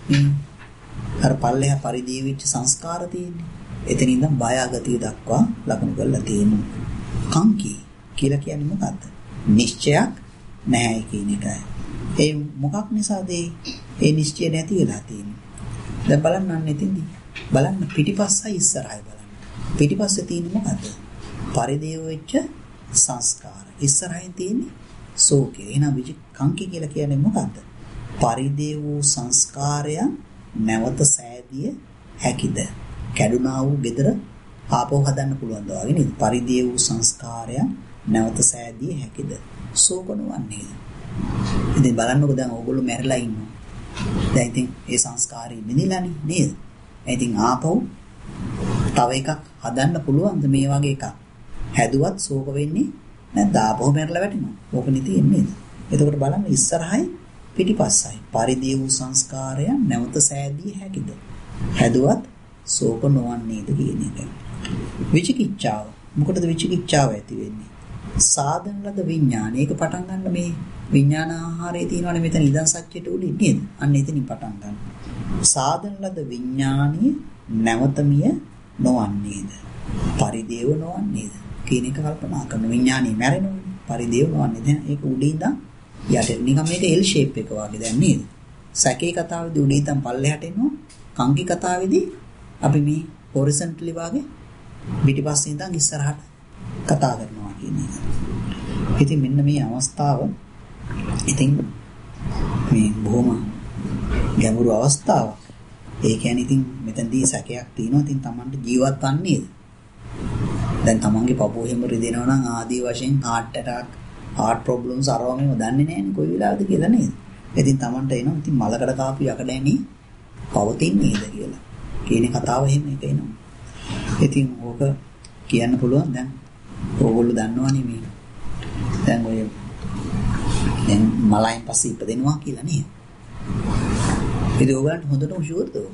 අර පල්ලෙහා පරිදී වෙච්ච සංස්කාර තියෙන්නේ. එතන ඉඳන් බය අගතිය දක්වා ලකුණු කරලා තියෙනවා. කංකි කියලා කියන්නේ මොකද්ද? නිශ්චයක් නැහැ කියන එකයි. ඒ මොකක් නිසාද ඒ නිශ්චය නැති වෙලා තියෙන්නේ? දැන් බලන්න එතෙන්දී බලන්න පිටිපස්සයි ඉස්සරහයි බලන්න. පිටිපස්සේ තියෙන්නේ මොකද්ද? පරිදේව වෙච්ච සංස්කාර. ඉස්සරහින් තියෙන්නේ සෝකේ. එහෙනම් කංකි කියලා කියන්නේ මොකද්ද? පරිදේව වූ සංස්කාරයන් නැවත සෑදිය හැකිද? කැඩුනා වූ gedara ආපහු හදන්න පුළුවන්ද වගේ නේද? පරිදේව වූ සංස්කාරයන් නැවත සෑදිය හැකිද? සෝකනවන්නේ. ඉතින් බලන්නකො දැන් ඕගොල්ලෝ මැරිලා ඉන්නවා. දැන් ඉතින් ඒ සංස්කාරي මිදිලානේ නේද? ඉතින් ආපහු තව එකක් හදන්න පුළුවන්ද මේ වගේ එකක්? හැදුවත් ශෝක වෙන්නේ නැත්නම් ආපහු මැරලා වැටෙනවා. ඕකනේ තියෙන්නේ. එතකොට බලන්න ඉස්සරහයි පිටිපස්සයි පරිදී වූ සංස්කාරයන් නැවත සෑදී හැකිද? හැදුවත් ශෝක නොවන්නේද කියන එක. විචිකිච්ඡාව. මොකටද විචිකිච්ඡාව ඇති වෙන්නේ? සාධන ලද විඥාන. ඒක පටන් ගන්න මේ විඥාන ආහාරයේ තියෙනවනේ මෙතන ඉදන් සත්‍යයට උඩින් නේද? අන්න එතනින් පටන් ගන්න. සාධන ලද විඥානීය නැවතමිය නොවන්නේද? පරිදේව නොවන්නේද? කියන එක කල්පනා කරන විඥානීය මැරෙනවනේ. පරිදේව නොවන්නේ. දැන් ඒක උඩින් ඉඳන් යට නිකන් මේක L shape එක වගේ දැන් නේද? සැකේ කතාවේදී උඩින් ඉඳන් පල්ලෙහාට එනවා. කංකි කතාවේදී අපි මේ horizontally වාගේ පිටිපස්සේ ඉඳන් ඉස්සරහට කතා කරනවා කියන එක. ඉතින් මෙන්න මේ අවස්ථාව ඉතින් මේ බොහොම ගැඹුරු අවස්ථාවක්. ඒ කියන්නේ ඉතින් මෙතනදී සැකයක් තියෙනවා. ඉතින් Tamanට ජීවත් වන්නේද? දැන් Tamanගේ පපුව හැම රිදෙනවා නම් ආදී වශයෙන් heart attack, heart problems අරවමම දන්නේ නැහැනේ කොයි වෙලාවද කියලා නේද? ඉතින් Tamanට එනවා ඉතින් මලකඩ කාපු යකඩෑනේ පවතින්නේද කියලා. කියන කතාව එහෙම එක එනවා. ඉතින් ඕක කියන්න පුළුවන් දැන් ඕගොල්ලෝ දන්නවනේ මේ දැන් ඔය දැන් මලයින් පස්සේ ඉපදෙනවා කියලා නේද? ඉතින් ඕගලන්ට හොඳටම ෂුවර්ද ඕක?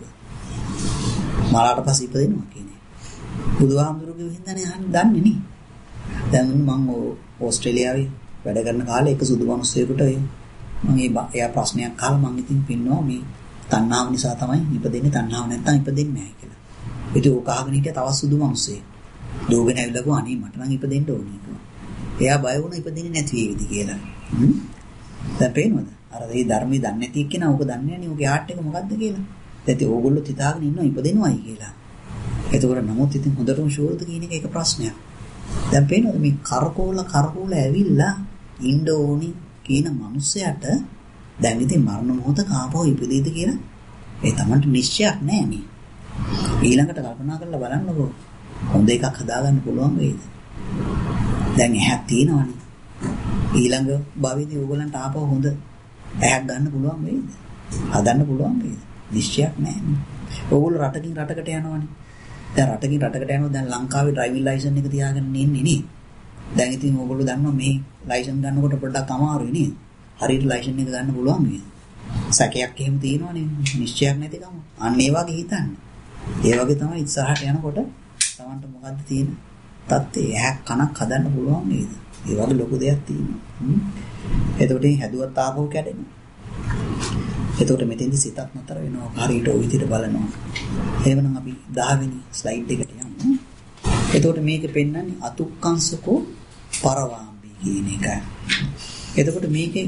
මලාට පස්සේ ඉපදෙනවා කියන්නේ. බුදුහාමුදුරුවෝ හින්දානේ අහන්න දන්නේ නේ. දැන් මම ඕස්ට්‍රේලියාවේ වැඩ කරන කාලේ එක සුදු මිනිස්සෙකුට මම එයා ප්‍රශ්නයක් අහලා මම ඉතින් පින්නවා මේ තණ්හාව නිසා තමයි ඉපදෙන්නේ තණ්හාව නැත්තම් ඉපදෙන්නේ නැහැ කියලා. ඉතින් ඕක අහගෙන හිටිය තවත් සුදු මිනිස්සෙක්. දෝගෙන ඇවිල්ලා ගෝ අනේ මට නම් ඉපදෙන්න ඕනේ කියලා. එයා බය වුණා ඉපදෙන්නේ නැති වේවිද කියලා. දැන් පේනවද? අර මේ ධර්මයේ දන්නේ නැති එක්කෙනා ඕක දන්නේ නැහැ නේ. ඕකේ ආර්ට් එක මොකද්ද කියලා. දැන් ඉතින් ඕගොල්ලෝ හිතාගෙන ඉන්නවා ඉපදෙනවයි කියලා. එතකොට නමුත් ඉතින් හොඳටම ෂුවර්ද කියන එක එක ප්‍රශ්නයක්. දැන් පේනවද මේ කරකෝල ඇවිල්ලා ඉන්න ඕනි කියන මිනිස්සයාට දැන් ඉතින් මරණ මොහොත කාපෝ ඉපදෙයිද කියලා ඒ Tamanට නිශ්චයක් නැහැ නේ. ඊළඟට කල්පනා කරලා බලන්නකෝ. හොඳ එකක් හදාගන්න පුළුවන් වේද? දැන් ඇහක් තියෙනවනේ. ඊළඟ භවෙදී ඕගලන්ට ආපහු හොඳ ඇහක් ගන්න පුළුවන් වේද? හදන්න පුළුවන් වේද? නිශ්චයක් නැහැ නේ. ඕගොල්ලෝ රටකින් රටකට යනවනේ. දැන් රටකින් රටකට යනවා දැන් ලංකාවේ ඩ්‍රයිවිං ලයිසන් එක තියාගෙන ඉන්නේ නේ. දැන් ඉතින් ඕගොල්ලෝ දන්නවා මේ ලයිසන් ගන්නකොට පොඩ්ඩක් අමාරුයි නේ. හරියට ලයිසන් එක ගන්න පුළුවන් මේ. සැකයක් එහෙම තියෙනවනේ නිශ්චයක් නැතිකම. අන්න ඒ වගේ හිතන්න. ඒ වගේ තමයි ඉස්සරහට යනකොට Tamanට මොකද්ද තියෙන තත්ත්වය ඇහක් කනක් හදන්න පුළුවන් නේද? ඒ වගේ ලොකු දෙයක් තියෙනවා. එතකොට හැදුවත් ආපහු කැඩෙනවා. එතකොට මෙතෙන්දි සිතක් නතර වෙනවා. හරියට ওই විදිහට බලනවා. එහෙමනම් අපි 10 වෙනි ස්ලයිඩ් එකට යමු. එතකොට මේක පෙන්වන්නේ අතුක්කංශකෝ පරවාම්බි කියන එක. එතකොට මේකේ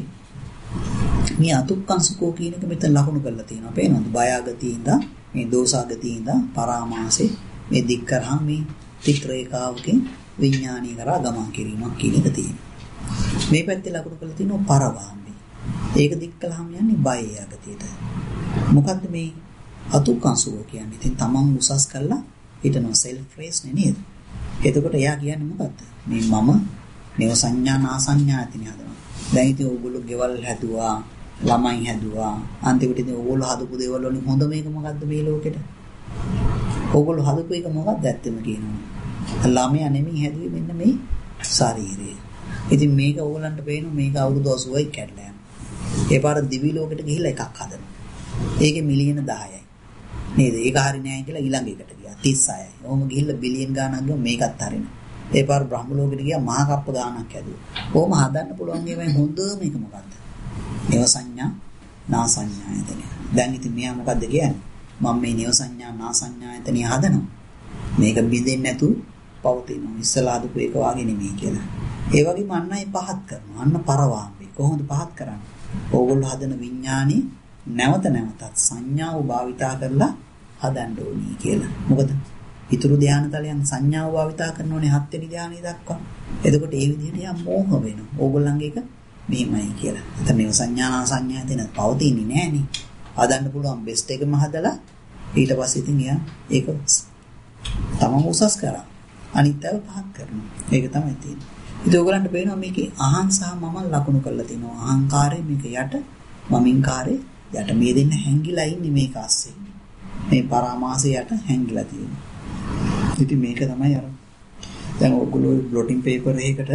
මේ අතුක්කංශකෝ කියන එක මෙතන ලකුණු කරලා තියෙනවා. පේනවද? බයගතිය ඉඳන් මේ දෝසාගතිය ඉඳන් පරාමාසේ මේ දික් කරාම මේ තික් රේඛාවකින් විඥානීය කරා ගමන් කිරීමක් කියන එක තියෙනවා. මේ පැත්තේ ලකුණු කරලා තියෙනවා පරවාම්බි. ඒක දික් කළාම යන්නේ බය යගතියට. මොකද්ද මේ අතුක්කංශකෝ කියන්නේ? ඉතින් තමන් උසස් කළා හිටනවා සෙල්ෆ් රේස් නේද? එතකොට එයා කියන්නේ මොකද්ද? මේ මම නේව සංඥා නා සංඥා ඇතිනේ හදනවා. දැන් ඉතින් ඕගොල්ලෝ ගෙවල් හැදුවා, ළමයි හැදුවා. අන්තිමට ඉතින් ඕගොල්ලෝ හදපු දේවල් වලින් හොඳ මේක මොකද්ද මේ ලෝකෙට? ඕගොල්ලෝ හදපු එක මොකක්ද ඇත්තම කියනවා. ළමයා නෙමෙයි හැදුවේ මෙන්න මේ ශරීරය. ඉතින් මේක ඕගොල්ලන්ට පේනවා මේක අවුරුදු 80යි කැඩලා යනවා. ඒ පාර දිවි ලෝකෙට ගිහිල්ලා එකක් හදනවා. ඒකේ මිලියන 10යි. නේද? ඒක හරි නෑ කියලා ඊළඟ එකට ගියා 36යි. ඔහොම ගිහිල්ලා බිලියන් ගාණක් ගියා මේකත් හරිනේ. ඒ පාර බ්‍රහ්ම ලෝකෙට ගියා මහා කප්ප ගාණක් හැදුවා. කොහොම හදන්න පුළුවන් මේවයි හොඳම එක මොකද්ද? නේව සංඥා නා සංඥා ඇතන. දැන් ඉතින් මෙයා මොකද්ද කියන්නේ? මම මේ නේව සංඥා නා සංඥා ඇතනිය හදනවා. මේක බින්දෙන්නේ නැතු පවතිනවා. ඉස්සලා හදපු එක වාගේ නෙමෙයි කියලා. ඒ වගේම අන්නයි පහත් කරනවා. අන්න පරවාම්බේ. කොහොමද පහත් කරන්නේ? ඕගොල්ලෝ හදන විඥානේ නැවත නැවතත් සංඥාව භාවිතා කරලා හදන්න ඕනි කියලා. මොකද ඊතුරු ධානතලයන් සංඥාව භාවිතා කරනෝනේ 7 වෙනි ධානය දක්වා. එතකොට ඒ විදිහට යා මෝහ වෙනවා. ඕගොල්ලන්ගේ එක මෙහෙමයි කියලා. එතන මේ සංඥානා සංඥා දෙන පවතින්නේ නෑනේ. හදන්න පුළුවන් බෙස්ට් එකම හදලා ඊට පස්සේ ඉතින් එයා ඒක තමම උසස් කරා. අනිත්‍යව පහත් කරනවා. ඒක තමයි තියෙන්නේ. ඉතින් ඕගොල්ලන්ට පේනවා මේකේ අහං සහ මම ලකුණු කරලා තිනවා. අහංකාරය මේක යට, මමින්කාරය යට මේ දෙන්න හැංගිලා ඉන්නේ මේක ASCII. මේ පරාමාසය යට හැංගිලා තියෙනවා. ඉතින් මේක තමයි අර දැන් ඔයගොල්ලෝ බ්ලොටින් පේපර් එකකට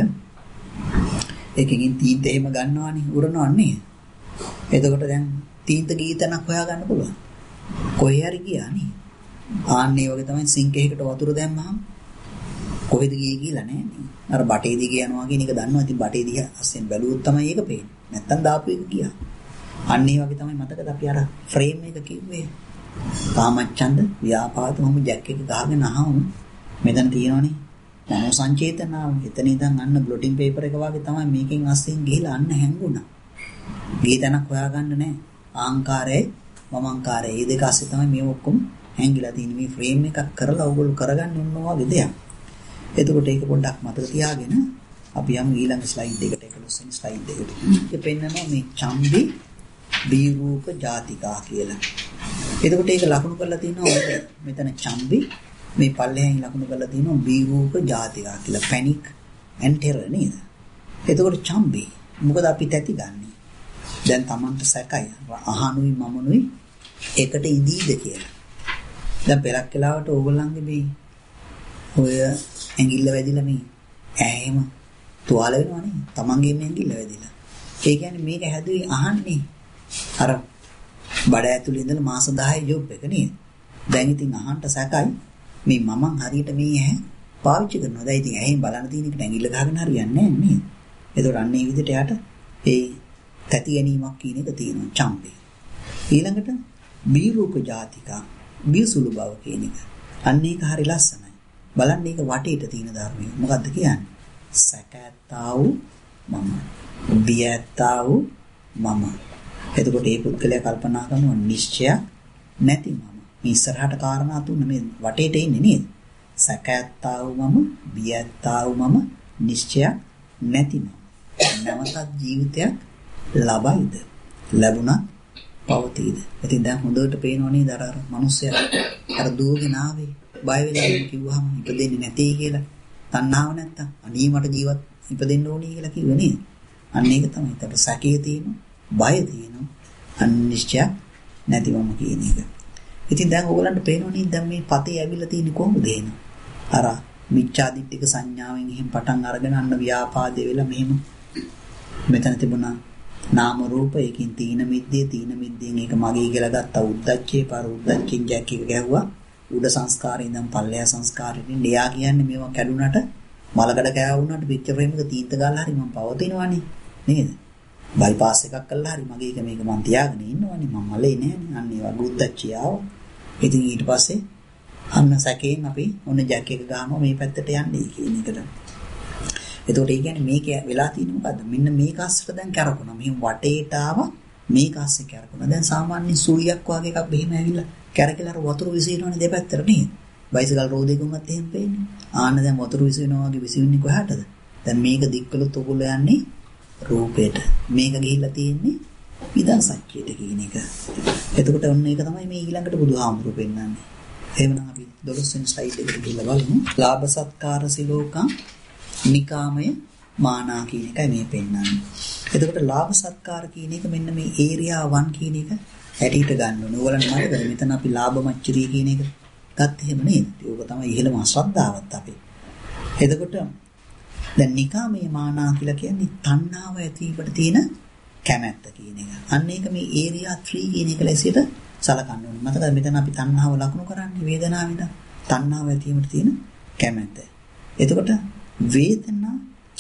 එකකින් තීන්ත එහෙම ගන්නවානේ උරනවන්නේ. එතකොට දැන් තීන්ත ගීතනක් හොයාගන්න පුළුවන්. කොහේ හරි ගියානේ. ආන්නේ වගේ තමයි සිංක් එකකට වතුර දැම්මහම කොහෙද ගියේ කියලා නෑනේ. අර බටේ දිගේ යනවා කියන එක දන්නවා. ඉතින් බටේ දිහා අස්සෙන් බැලුවොත් තමයි ඒක පේන්නේ. නැත්තම් දාපු එක ගියා. අන්න ඒ වගේ තමයි මතකද අපි අර ෆ්‍රේම් එක කිව්වේ. කාමච්ඡන්ද ව්‍යාපාද මොහොම ජැක් එක ගහගෙන අහමු. මෙතන තියෙනවනේ මනෝ සංචේතනාව. එතන ඉඳන් අන්න බ්ලොටින් පේපර් එක වගේ තමයි මේකෙන් අස්සෙන් ගිහලා අන්න හැංගුණා. ගීතනක් හොයාගන්න නෑ. ආංකාරයයි මමංකාරයයි මේ දෙක අස්සේ තමයි මේ ඔක්කොම හැංගිලා තියෙන්නේ. මේ ෆ්‍රේම් එකක් කරලා ඕගොල්ලෝ කරගන්න ඕන වගේ දෙයක්. එතකොට ඒක පොඩ්ඩක් මතක තියාගෙන අපි යමු ඊළඟ ස්ලයිඩ් එකට. 11 වෙනි ස්ලයිඩ් එකට. ඒක පෙන්නනවා මේ චම්බි බීරූප ජාතිකා කියලා. එතකොට ඒක ලකුණු කරලා තියෙනවා මෙතන චම්බි මේ පල්ලෙහෙන් ලකුණු කරලා තියෙනවා බීරූප ජාතිකා කියලා. පැනික් ඇන්ඩ් ටෙරර් නේද? එතකොට චම්බි මොකද අපි තැති ගන්නෙ? දැන් Tamanට සැකයි අහනුයි මමනුයි එකට ඉදීද කියලා. දැන් පෙරක් කාලවට ඕගොල්ලන්ගේ මේ ඔය ඇඟිල්ල වැදිලා මේ ඇහෙම තුවාල වෙනවනේ. Tamanගේ මේ ඇඟිල්ල වැදිලා. ඒ කියන්නේ මේක හැදුවේ අහන්නේ අර බඩ ඇතුලේ ඉඳලා මාස 10 ජොබ් එක නේද? දැන් ඉතින් අහන්න සැකයි මේ මමන් හරියට මේ ඇහැ පාවිච්චි කරනවා. දැන් ඉතින් ඇහෙන් බලන්න තියෙන එකට ඇඟිල්ල ගහගෙන හරියන්නේ නැහැ නේද? ඒතකොට අන්න ඒ විදිහට යාට ඒ තැති ගැනීමක් කියන එක තියෙනවා චම්පේ. ඊළඟට බීරූප ජාතිකා බියසුළු බව කියන එක. අන්න ඒක හරි ලස්සනයි. බලන්න මේක වටේට තියෙන ධර්මය. මොකද්ද කියන්නේ? සැකැත්තා වූ මම. බියැත්තා වූ මම. එතකොට මේ පුද්ගලයා කල්පනා කරනවා නිශ්චයක් නැති මම. මේ ඉස්සරහට කාරණා තුන මේ වටේට ඉන්නේ නේද? සැකැත්තා වූ මම, බියැත්තා වූ මම, නිශ්චයක් නැති මම. නැවතත් ජීවිතයක් ලබයිද? ලැබුණා පවතීද? ඉතින් දැන් හොඳට පේනව නේද අර මිනිස්සයා අර දුවගෙන ආවේ බය වෙලා කිව්වහම ඉපදෙන්නේ නැtei කියලා. තණ්හාව නැත්තම් අනී මට ජීවත් ඉපදෙන්න ඕනේ කියලා කිව්වේ නේද? අන්න ඒක තමයි. ඒකට සැකේ තියෙනවා, බය තියෙනවා, අනිශ්චය නැතිවම කියන එක. ඉතින් දැන් ඕගලන්ට පේනව නේද දැන් මේ පතේ ඇවිල්ලා තියෙන්නේ කොහොමද එහෙම? අර මිච්ඡාදිට්ඨික සංඥාවෙන් එහෙම පටන් අරගෙන අන්න ව්‍යාපාදේ වෙලා මෙහෙම මෙතන තිබුණා නාම රූප ඒකින් තීන මිද්දෙන් ඒක මගේ කියලා ගත්තා උද්දච්චේ පාර උද්දච්චෙන් ජැක් එක ගැහුවා උඩ සංස්කාරේ ඉඳන් පල්ලෙහා සංස්කාරෙට එයා කියන්නේ මේවා කැඩුනට මලකඩ කෑවුනට පික්චර් ෆ්‍රේම් එක තීන්ත ගාලා හරි මම පවතිනවනේ නේද බයිපාස් එකක් කළා හරි මගේ එක මේක මම තියාගෙන ඉන්නවනේ මම මලේ නෑනේ අන්න ඒ වගේ උද්දච්චය ආවා ඉතින් ඊට පස්සේ අන්න සැකයෙන් අපි ඔන්න ජැක් එක ගහනවා මේ පැත්තට යන්නේ කියන එකට එතකොට ඒ කියන්නේ මේක වෙලා තියෙන්නේ මොකද්ද? මෙන්න මේක අස්සට දැන් කරකුණා. මෙහෙම වටේට ආව මේක අස්සේ කරකුණා. දැන් සාමාන්‍ය සුලියක් වගේ එකක් මෙහෙම ඇවිල්ලා කැරකිලා අර වතුර විසිනවනේ දෙපැත්තට නේද? බයිසිකල් රෝදයකමත් එහෙම පේන්නේ. ආන්න දැන් වතුර විසිනවා වගේ විසින්නේ කොහාටද? දැන් මේක දික්කලොත් උගුල යන්නේ රූපයට. මේක ගිහිල්ලා තියෙන්නේ විදන් සත්‍යයට කියන එක. එතකොට ඔන්න ඒක තමයි මේ ඊළඟට බුදුහාමුදුරු පෙන්නන්නේ. එහෙමනම් අපි 12 වෙනි ස්ලයිඩ් එකට ගිහිල්ලා බලමු. ලාභ සත්කාර සිලෝකම් නිකාමය මානා කියන එකයි මේ පෙන්නන්නේ. එතකොට ලාභ සත්කාර කියන එක මෙන්න මේ ඒරියා 1 කියන එක හැටියට ගන්න ඕනේ. ඕගොල්ලන් මතකද මෙතන අපි ලාභ මච්චරිය කියන එක ගත්ත එහෙම නේද? ඒක තමයි ඉහළම ශ්‍රද්ධාවත් අපේ. එතකොට දැන් නිකාමය මානා කියලා කියන්නේ තණ්හාව ඇතිවීමට තියෙන කැමැත්ත කියන එක. අන්න ඒක මේ ඒරියා 3 කියන එක ලෙසට සලකන්න ඕනේ. මතකද මෙතන අපි තණ්හාව ලකුණු කරන්නේ වේදනාවෙන්. තණ්හාව ඇතිවීමට තියෙන කැමැත්ත. එතකොට වේදනා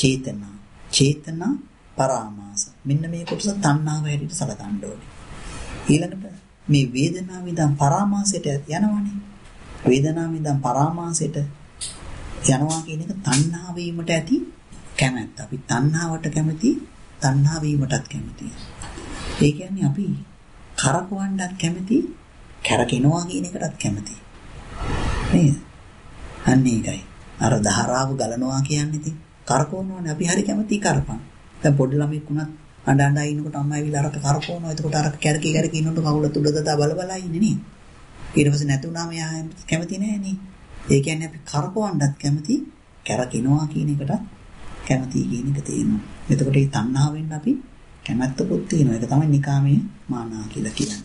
චේතනා පරාමාස මෙන්න මේ කොටස තණ්හාව හැටියට සලකන්න ඕනේ ඊළඟට මේ වේදනාව ඉඳන් පරාමාසයට යනවනේ වේදනාව ඉඳන් පරාමාසයට යනවා කියන එක තණ්හා වීමට ඇති කැමැත්ත අපි තණ්හාවට කැමති තණ්හා වීමටත් කැමති ඒ කියන්නේ අපි කරකවන්නත් කැමති කරකිනවා කියන එකටත් කැමති නේද අන්න ඒකයි අර ධාරාව ගලනවා කියන්නේ ඉතින් කරකවනවානේ අපි හරි කැමති කරපන්. දැන් පොඩි ළමෙක් වුණත් අඬ ඉන්නකොට අම්මා ඇවිල්ලා අරක කරකවනවා. එතකොට අරක කැරකි ඉන්නකොට කවුල තුඩ දදා බල ඉන්නේ නේ. ඊට පස්සේ නැතුණාම එයා කැමති නෑ නේ. ඒ කියන්නේ අපි කරකවන්නත් කැමති කැරකිනවා කියන එකට කැමති කියන එක තියෙනවා. එතකොට මේ තණ්හාවෙන් අපි කැමැත්තකුත් තියෙනවා. ඒක තමයි නිකාමයේ මානා කියලා කියන්නේ.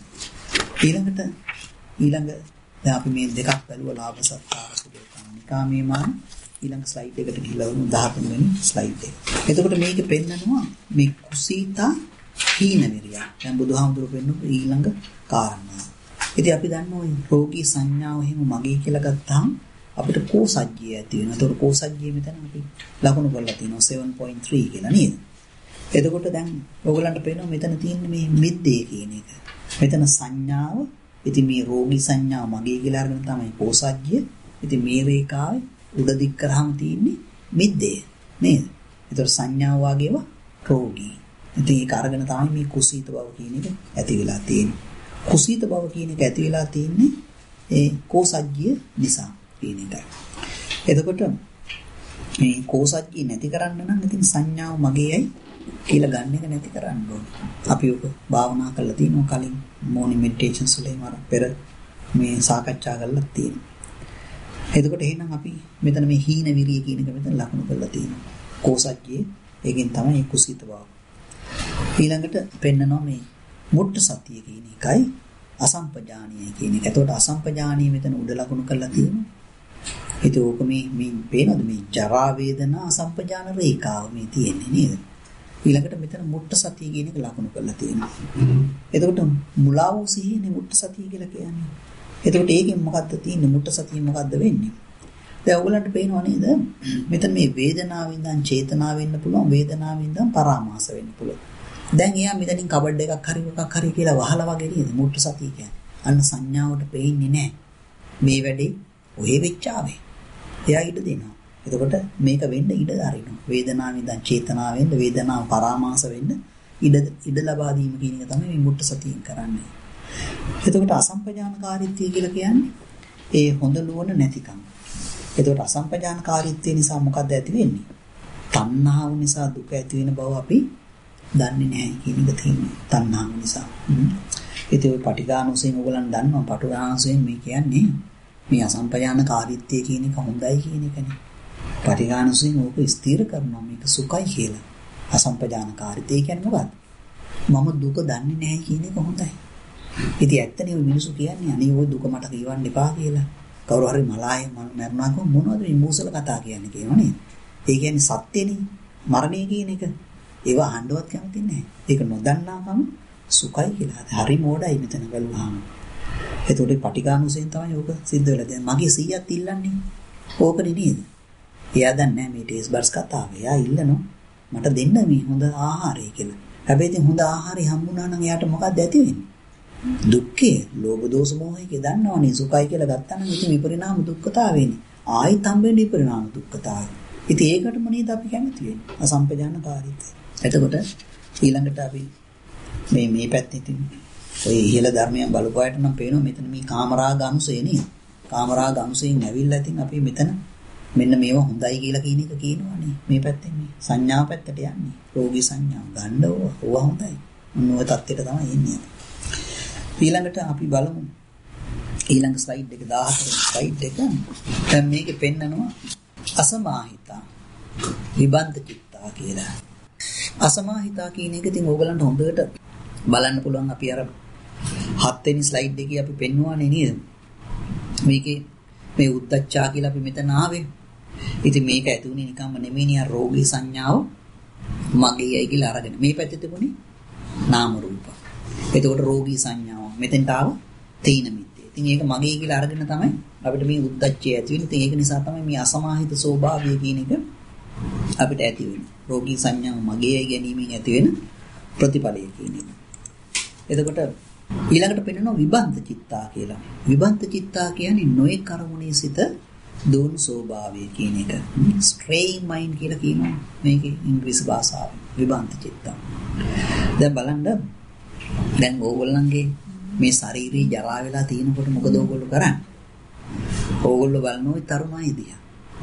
ඊළඟ දැන් අපි මේ දෙකක් බැලුවා ලාභ සත්කාර සුලෝකම් නිකාමයේ මාන ඊළඟ ස්ලයිඩ් එකට ගිහලා වුණු 13 වෙනි ස්ලයිඩ් එක. එතකොට මේක පෙන්නනවා මේ කුසීතා හීන විරිය. දැන් බුදුහාමුදුරුවෝ පෙන්නපු ඊළඟ කාරණා. ඉතින් අපි දන්නවා මේ රෝගී සංඥාව එහෙම මගේ කියලා ගත්තාම අපිට කෝසජ්ජිය ඇති වෙනවා. එතකොට කෝසජ්ජිය මෙතන අපි ලකුණු කරලා තියෙනවා 7.3 කියලා නේද? එතකොට දැන් ඔයගලන්ට පේනවා මෙතන තියෙන මේ මිද්දේ කියන එක. මෙතන සංඥාව ඉතින් මේ රෝගී සංඥාව මගේ කියලා අරගෙන තමයි කෝසජ්ජිය. ඉතින් මේ රේඛාවේ උඩ දික් කරාම තියෙන්නේ මිද්දේ නේද? ඒතර සංඥාව වගේම රෝගී. ඉතින් ඒක අරගෙන තමයි මේ කුසීත බව කියන එක ඇති වෙලා තියෙන්නේ. කුසීත බව කියන එක ඇති වෙලා තියෙන්නේ ඒ කෝසජ්ජිය නිසා කියන එකයි. එතකොට මේ කෝසජ්ජිය නැති කරන්න නම් ඉතින් සංඥාව මගේයි කියලා ගන්න එක නැති කරන්න ඕනේ. අපි ඔක භාවනා කරලා තිනවා කලින් මොර්නින් මෙඩිටේෂන්ස් වලින් අර පෙර මේ සාකච්ඡා කරලා තියෙනවා. එතකොට එහෙනම් අපි මෙතන මේ හීන විරිය කියන එක මෙතන ලකුණු කරලා තියෙනවා. කෝසජ්ජියේ ඒකෙන් තමයි කුසීත බව. ඊළඟට පෙන්නනවා මේ මුට්ට සතිය කියන එකයි අසම්පජානීය කියන එක. එතකොට අසම්පජානීය මෙතන උඩ ලකුණු කරලා තියෙනවා. ඒක ඕක මේ පේනවද මේ ජරා වේදනා අසම්පජාන රේඛාව මේ තියෙන්නේ නේද? ඊළඟට මෙතන මුට්ට සතිය කියන එක ලකුණු කරලා තියෙනවා. එතකොට මුලා වූ සිහිනේ මුට්ට සතිය කියලා කියන්නේ. එතකොට ඒකෙන් මොකද්ද තියෙන්නේ? මුට්ට සතිය මොකද්ද වෙන්නේ? දැන් ඔයගලන්ට පේනව නේද? මෙතන මේ වේදනාවෙන් ඉඳන් චේතනාව වෙන්න පුළුවන්, වේදනාවෙන් ඉඳන් පරාමාස වෙන්න පුළුවන්. දැන් එයා මෙතනින් කබඩ් එකක් හරි මොකක් හරි කියලා වහලා වගේ නේද? මුට්ටු සතිය කියන්නේ. අන්න සංඥාවට පේන්නේ නැහැ. මේ වැඩේ ඔය වෙච්චාවේ. එයා ඉඩ දෙනවා. එතකොට මේක වෙන්න ඉඩ අරිනවා. වේදනාවෙන් ඉඳන් චේතනාව වෙන්න, වේදනාව පරාමාස වෙන්න ඉඩ ලබා දීම කියන එක තමයි මේ මුට්ටු සතියෙන් කරන්නේ. එතකොට අසම්පජානකාරීත්වය කියලා කියන්නේ ඒ හොඳ නුවණ නැතිකම. එතකොට අසම්පජානකාරීත්වය නිසා මොකද්ද ඇති වෙන්නේ? තණ්හාව නිසා දුක ඇති වෙන බව අපි දන්නේ නැහැ කියන එක තියෙනවා. තණ්හාව නිසා. ඉතින් ඔය පටිඝානුසයෙන් ඔයගලන් දන්නවා පටිඝානුසයෙන් මේ කියන්නේ මේ අසම්පජානකාරීත්වය කියන එක හොඳයි කියන එකනේ. පටිඝානුසයෙන් ඕක ස්ථිර කරනවා මේක සුඛයි කියලා. අසම්පජානකාරීත්වය කියන්නේ මොකක්ද? මම දුක දන්නේ නැහැ කියන එක හොඳයි. ඉතින් ඇත්තනේ ඔය මිනිස්සු කියන්නේ අනේ ওই දුක මට කියවන්න එපා කියලා. කවුරු හරි මලාය මරනවා කො මොනවද මේ මූසල කතා කියන්නේ කියනවනේ. ඒ කියන්නේ සත්‍යනේ මරණය කියන එක. ඒව අහන්නවත් කැමති නැහැ. ඒක නොදන්නාකම සුඛයි කියලා. හරි මෝඩයි මෙතන බැලුවාම. ඒතකොට පටිඝානුසයෙන් තමයි ඕක සිද්ධ වෙලා දැන් මගේ 100ක් ඉල්ලන්නේ. ඕකනේ නේද? එයා දන්නේ නැහැ මේ ටේස් බර්ස් කතාව. එයා ඉල්ලනවා මට දෙන්න මේ හොඳ ආහාරය කියලා. හැබැයි ඉතින් හොඳ ආහාරය හම්බුනා නම් එයාට මොකක්ද ඇති වෙන්නේ? දුක්ඛය, ලෝභ දෝෂ මොහයක දන්නවනේ සුඛයි කියලා ගත්තා නම් ඉතින් විපරිණාම දුක්ඛතාවේනේ. ආයිත් හම්බෙන්නේ විපරිණාම දුක්ඛතාවය. ඉතින් ඒකටම නේද අපි කැමති වෙන්නේ. අසම්පජානකාරීත්වය. එතකොට ඊළඟට අපි මේ පැත්තේ තියෙන ඔය ඉහළ ධර්මයන් බලපුවාට නම් පේනවා මෙතන මේ කාමරාග අනුසය නේ. කාමරාග අනුසයෙන් ඇවිල්ලා ඉතින් අපි මෙතන මෙන්න මේවා හොඳයි කියලා කියන එක කියනවනේ. මේ පැත්තෙන් මේ සංඥා පැත්තට යන්නේ. රෝගී සංඥා ගන්න ඕවා හොඳයි. මොන තත්ත්වයට තමයි එන්නේ. ඊළඟට අපි බලමු ඊළඟ ස්ලයිඩ් එක 14 ස්ලයිඩ් එක. දැන් මේකේ පෙන්නනවා අසමාහිතා විබන්ත චිත්තා කියලා. අසමාහිතා කියන එක ඉතින් ඕගලන්ට හොඳට බලන්න පුළුවන්. අපි අර 7 වෙනි ස්ලයිඩ් එකේ අපි පෙන්වන්නේ නේද? මේකේ මේ උද්දච්චා කියලා අපි මෙතන ආවේ. ඉතින් මේක ඇති උනේ නිකම්ම නෙමෙයිනේ අර රෝගී සංඥාව මගේයි කියලා අරගෙන. මේ පැත්තේ තිබුණේ නාම රූප. එතකොට රෝගී සංඥාව මෙතෙන්ට ආව තීන මිද්දේ. ඉතින් ඒක මගේ කියලා අරගෙන තමයි අපිට මේ උද්දච්චය ඇති වෙන්නේ. ඉතින් ඒක නිසා තමයි මේ අසමාහිත ස්වභාවය කියන එක අපිට ඇති වෙන්නේ. රෝගී සංඥාව මගේයි ගැනීමෙන් ඇති වෙන ප්‍රතිඵලය කියන එක. එතකොට ඊළඟට පෙන්නනවා විබන්ත චිත්තා කියලා. විබන්ත චිත්තා කියන්නේ නොයේ කර්මණී සිත දෝන ස්වභාවය කියන එක. ස්ට්‍රේයින් මයින්ඩ් කියලා කියනවා මේකේ ඉංග්‍රීසි භාෂාවෙන්. විබන්ත චිත්තා. දැන් බලන්න දැන් ඕගොල්ලන්ගේ මේ ශාරීරික ජරා වෙලා තියෙනකොට මොකද ඕගොල්ලෝ කරන්නේ? ඕගොල්ලෝ බලනවා තරුණයි දිහා.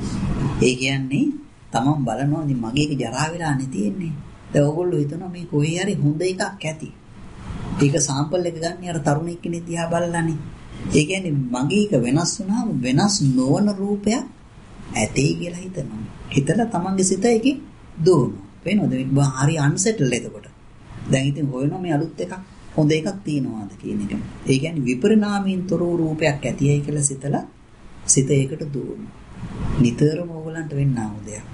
ඒ කියන්නේ තමන් බලනවා ඉතින් මගේක ජරා වෙලා නේ තියෙන්නේ. දැන් ඕගොල්ලෝ හිතනවා මේ කොහේ හරි හොඳ එකක් ඇති. ඒක සාම්පල් එක ගන්න අර තරුණෙක් කෙනෙක් දිහා බලලානේ. ඒ කියන්නේ මගේ එක වෙනස් වුණාම වෙනස් නොවන රූපයක් ඇතේ කියලා හිතනවා. හිතලා තමන්ගේ සිත එකේ දුවනවා. වෙනවද? හරි අන්සෙටල් එතකොට. දැන් ඉතින් හොයනවා මේ අලුත් එකක් හොඳ එකක් තියනවාද කියන එක. ඒ කියන්නේ විපරිණාමයෙන් තොර රූපයක් ඇතියයි කියලා සිතලා සිත ඒකට දුවනවා. නිතරම ඕගලන්ට වෙන්නා වූ දෙයක්.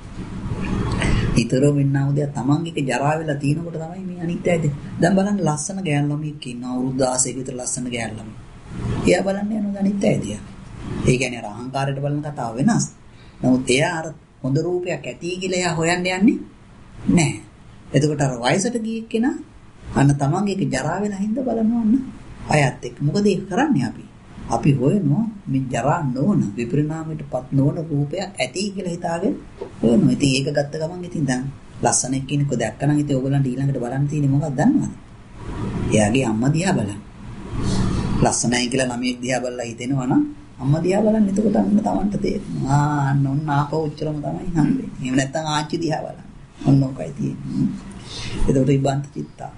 නිතරම වෙන්නා වූ දෙයක් තමන්ගේ ජරා වෙලා තියෙනකොට තමයි මේ අනිත්‍යයිද. දැන් බලන්න ලස්සන ගෑන් ළමයෙක් ඉන්නවා අවුරුදු 16ක විතර ලස්සන ගෑන් ළමයි. එයා බලන්න යනවා අනිත්‍යයිද. ඒ කියන්නේ අර අහංකාරයට බලන කතාව වෙනස්. නමුත් එයා අර හොඳ රූපයක් ඇති කියලා එයා හොයන්න යන්නේ නැහැ. එතකොට අර වයසට ගිය කෙනා අන්න තමන්ගේ ජරා වෙලා හින්ද බලනවා අන්න අයත් එක්ක. මොකද ඒක කරන්නේ අපි? අපි හොයනවා මේ ජරා නොවන විපරිණාමයටපත් නොවන රූපයක් ඇති කියලා හිතාගෙන හොයනවා. ඉතින් ඒක ගත්ත ගමන් ඉතින් දැන් ලස්සන කෙනෙක්ව දැක්කනම් ඉතින් ඕගලන්ට ඊළඟට බලන්න තියෙන්නේ මොකක්ද දන්නවද? එයාගේ අම්මා දිහා බලන්න. ලස්සනයි කියලා ළමයෙක් දිහා බලලා හිතෙනවා නම් අම්මා දිහා බලන්න. එතකොට අන්න තමන්ට තේරෙනවා අන්න ඔන්න ආපෞච්චරම තමයි හම්බෙන්නේ. එහෙම නැත්නම් ආච්චි දිහා බලන්න. ඔන්න ඔකයි තියෙන්නේ. එතකොට විබන්ත චිත්තා.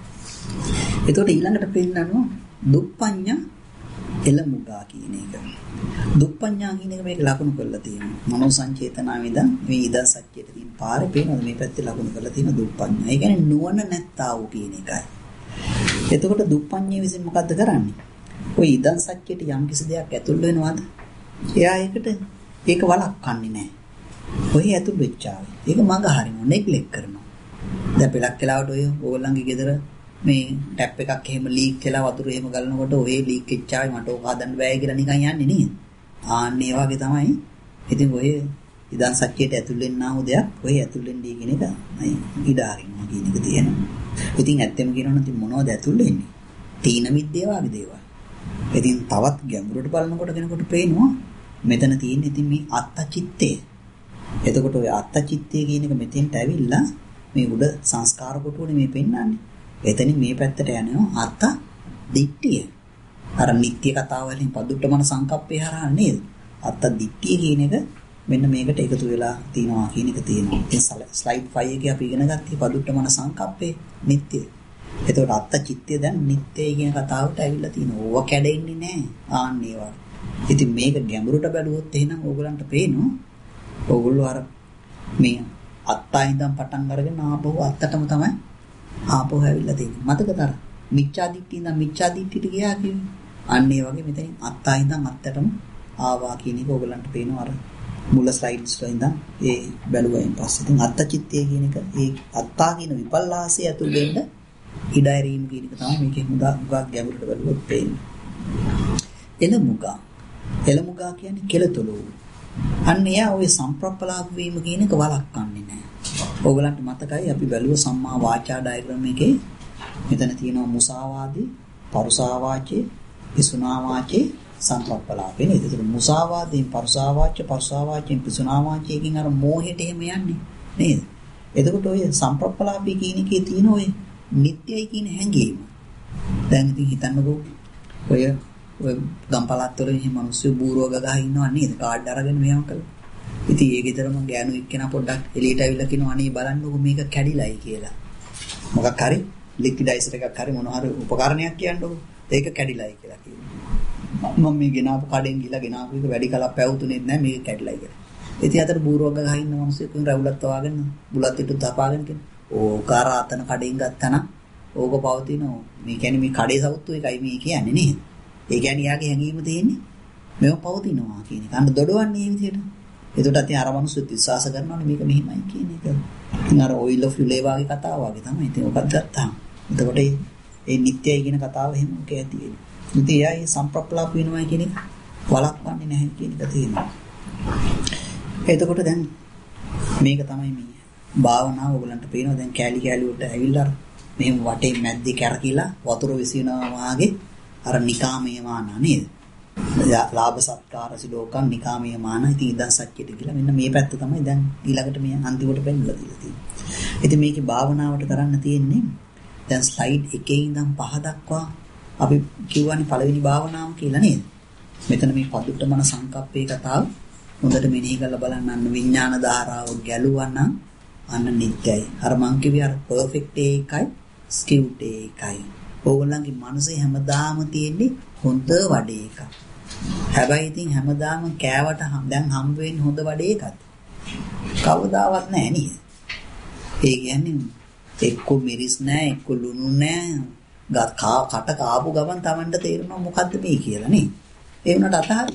එතකොට ඊළඟට පෙන්නනවා දුප්පඤ්ඤා එළමුගා කියන එක. දුප්පඤ්ඤා කියන එක මේක ලකුණු කරලා තියෙනවා. මනෝ සංචේතනාව ඉඳන් මේ ඉදන් සත්‍යයට තියෙන පාරේ පේනවද මේ පැත්තේ ලකුණු කරලා තියෙන දුප්පඤ්ඤා. ඒ කියන්නේ නුවණ නැත්තා වූ කියන එකයි. එතකොට දුප්පඤ්ඤේ විසින් මොකද්ද කරන්නේ? ඔය ඉදන් සත්‍යයට යම් කිසි දෙයක් ඇතුල් වෙනවද? එයා ඒක වළක්වන්නේ නැහැ. ඔය ඇතුල් වෙච්චාවේ. ඒක මග හරිනවා නෙග්ලෙක්ට් කරනවා. දැන් පෙලක් කාලවට ඔය ඕගොල්ලන්ගේ ගෙදර මේ ටැප් එකක් එහෙම ලීක් වෙලා වතුර එහෙම ගලනකොට ඔය ලීක් වෙච්චාවේ මට ඕක හදන්න බෑ කියලා නිකන් යන්නේ නේද? ආන්න ඒ වගේ තමයි ඉතින් ඔය ඉදන් සත්‍යයට ඇතුල් වෙන්නා වූ දෙයක් ඔය ඇතුල් වෙන්නේ කියන එක ඉඩ අරිනවා කියන එක තියෙනවා. ඉතින් ඇත්තම කියනවනම් ඉතින් මොනවද ඇතුල් වෙන්නේ? තීන මිද්දේ වගේ දේවල්. ඉතින් තවත් ගැඹුරට බලනකොට කෙනෙකුට පේනවා මෙතන තියෙන්නේ ඉතින් මේ අත්චිත්තය. එතකොට ඔය අත්චිත්තය කියන එක මෙතෙන්ට ඇවිල්ලා මේ උඩ සංස්කාර කොටුවනේ මේ පෙන්වන්නේ. එතනින් මේ පැත්තට යනවා අත්ත දිට්ඨිය. අර නිත්‍ය කතාව වලින් පදුට්ටමන සංකප්පේ හරහා නේද? අත්ත දිට්ඨිය කියන එක මෙන්න මේකට එකතු වෙලා තියනවා කියන එක තියෙනවා. ඉතින් ස්ලයිඩ් 5 එකේ අපි ඉගෙන ගත්තේ පදුට්ටමන සංකප්පේ නිත්‍ය. එතකොට අත්ත චිත්තය දැන් නිත්‍යයි කියන කතාවට ඇවිල්ලා තිනවා. ඕවා කැඩෙන්නේ නැහැ. ආන්න ඒවා. ඉතින් මේක ගැඹුරට බැලුවොත් එහෙනම් ඕගලන්ට පේනවා ඕගොල්ලෝ අර මේ අත්තා ඉඳන් පටන් අරගෙන ආපහු අත්තටම තමයි ආපහු ඇවිල්ලා තියෙන්නේ. මතකද අර මිච්ඡා දිට්ඨිය ඉඳන් මිච්ඡා දිට්ඨියට ගියා කියන්නේ. අන්න ඒ වගේ මෙතනින් අත්තා ඉඳන් අත්තටම ආවා කියන එක ඕගලන්ට පේනවා අර මුල ස්ලයිඩ්ස් වල ඉඳන් ඒ බැලුවයින් පස්සේ. ඉතින් අත්ත චිත්තය කියන එක ඒ අත්තා කියන විපල්ලාසය ඇතුල් වෙන්න ඉඩාරීම් කියන එක තමයි මේකේ මුගා ගැඹුරට බැලුවොත් පේන්නේ. එළමුගා කියන්නේ කෙලතුළු. අන්න එයා ඔය සම්ප්‍රප්පලාප වීම කියන එක වළක්වන්නේ නැහැ. ඕගලන්ට මතකයි අපි බැලුව සම්මා වාචා ඩයග්‍රෑම් එකේ මෙතන තියෙනවා මුසාවාදී, පරුසා වාචේ, පිසුනා වාචේ, සම්ප්‍රප්පලාපේ නේද? ඒක මුසාවාදයෙන් පරුසා වාචේ, පරුසා වාචයෙන් පිසුනා වාචයකින් අර මෝහෙට එහෙම යන්නේ නේද? එතකොට ඔය සම්ප්‍රප්පලාපී කියන එකේ තියෙන ඔය නිට්ටයයි කියන හැඟීම. දැන් ඉතින් හිතන්නකෝ ඔය ගම්පලත් වල එහෙම මිනිස්සු බූරුව ගගහ ඉන්නවා නේද? කාඩ් අරගෙන මෙහෙම කළා. ඉතින් ඒ ගෙදරම ගෑනු එක්කෙනා පොඩ්ඩක් එළියට ඇවිල්ලා කියනවා අනේ බලන්නකෝ මේක කැඩිලායි කියලා. මොකක් හරි ලික්විඩයිසර් එකක් හරි මොන හරි උපකරණයක් කියන්නකෝ. ඒක කැඩිලායි කියලා කියනවා. මම මේ ගෙනාපු කඩෙන් ගිහලා ගෙනාපු එක වැඩි කලක් පැවතුනේ නැහැ මේක කැඩිලායි කියලා. ඉතින් අතට බූරුව ගගහ ඉන්න මිනිස්සු එක්කම රැවුලත් වවාගෙන බුලත් පිටුත් තපාගෙන කියන. ඕක අර අතන කඩෙන් ගත්තා ඕක පවතිනවා. මේ කියන්නේ මේ කඩේ සවුත්තු එකයි මේ කියන්නේ නේද? ඒ කියන්නේ යාගේ හැඟීම තියෙන්නේ මේව පවතිනවා කියන එක. අන්න දොඩවන්නේ මේ විදිහට. එතකොට අතින් අර මිනිස්සුත් විශ්වාස කරනවානේ මේක මෙහිමයි කියන එක. ඉතින් අර ඔයිල් ඔෆ් යුලේ වගේ කතාව වගේ තමයි. ඉතින් ඔකත් ගත්තාම. එතකොට මේ නිත්‍යයි කියන කතාව එහෙම ඔක ඇති වෙනවා. ඉතින් එයා මේ සම්ප්‍රප්ලාප වෙනවා කියන එක වළක්වන්නේ නැහැ කියන එක තියෙනවා. එතකොට දැන් මේක තමයි මේ භාවනාව ඔයගලන්ට පේනවා දැන් කෑලි කෑලි වලට ඇවිල්ලා මෙහෙම වටේ මැද්දේ කැරකිලා වතුර විසිනවා වාගේ අර නිකාමයේ මාන නේද? ලාභ සත්කාර සිලෝකම් නිකාමයේ මාන. ඉතින් ඉදන් සත්‍යයට කියලා මෙන්න මේ පැත්ත තමයි දැන් ඊළඟට මේ අන්තිමට පෙන්නලා දීලා තියෙන්නේ. ඉතින් මේකේ භාවනාවට කරන්න තියෙන්නේ දැන් ස්ලයිඩ් 1 ඉඳන් 5 දක්වා අපි කියවන්නේ පළවෙනි භාවනාව කියලා නේද? මෙතන මේ පදුට්ටමන සංකප්පේ කතාව හොඳට මෙනෙහි කරලා බලන්න. අන්න විඥාන ධාරාව ගැලුවා නම් අන්න නිත්‍යයි. අර මං කිව්වේ අර පර්ෆෙක්ට් එකයි ස්කිව්ට් එකයි. ඕගොල්ලන්ගේ මනසේ හැමදාම තියෙන්නේ හොඳ වඩේ එකක්. හැබැයි ඉතින් හැමදාම කෑවට දැන් හම් වෙන්නේ හොඳ වඩේ එකක්. කවදාවත් නැහැ නේද? ඒ කියන්නේ එක්ක මිරිස් නැහැ, එක්ක ලුණු නැහැ. කට කාපු ගමන් Tamanට තේරෙනවා මොකද්ද මේ කියලා නේ. ඒ වුණාට අතහරිනවා.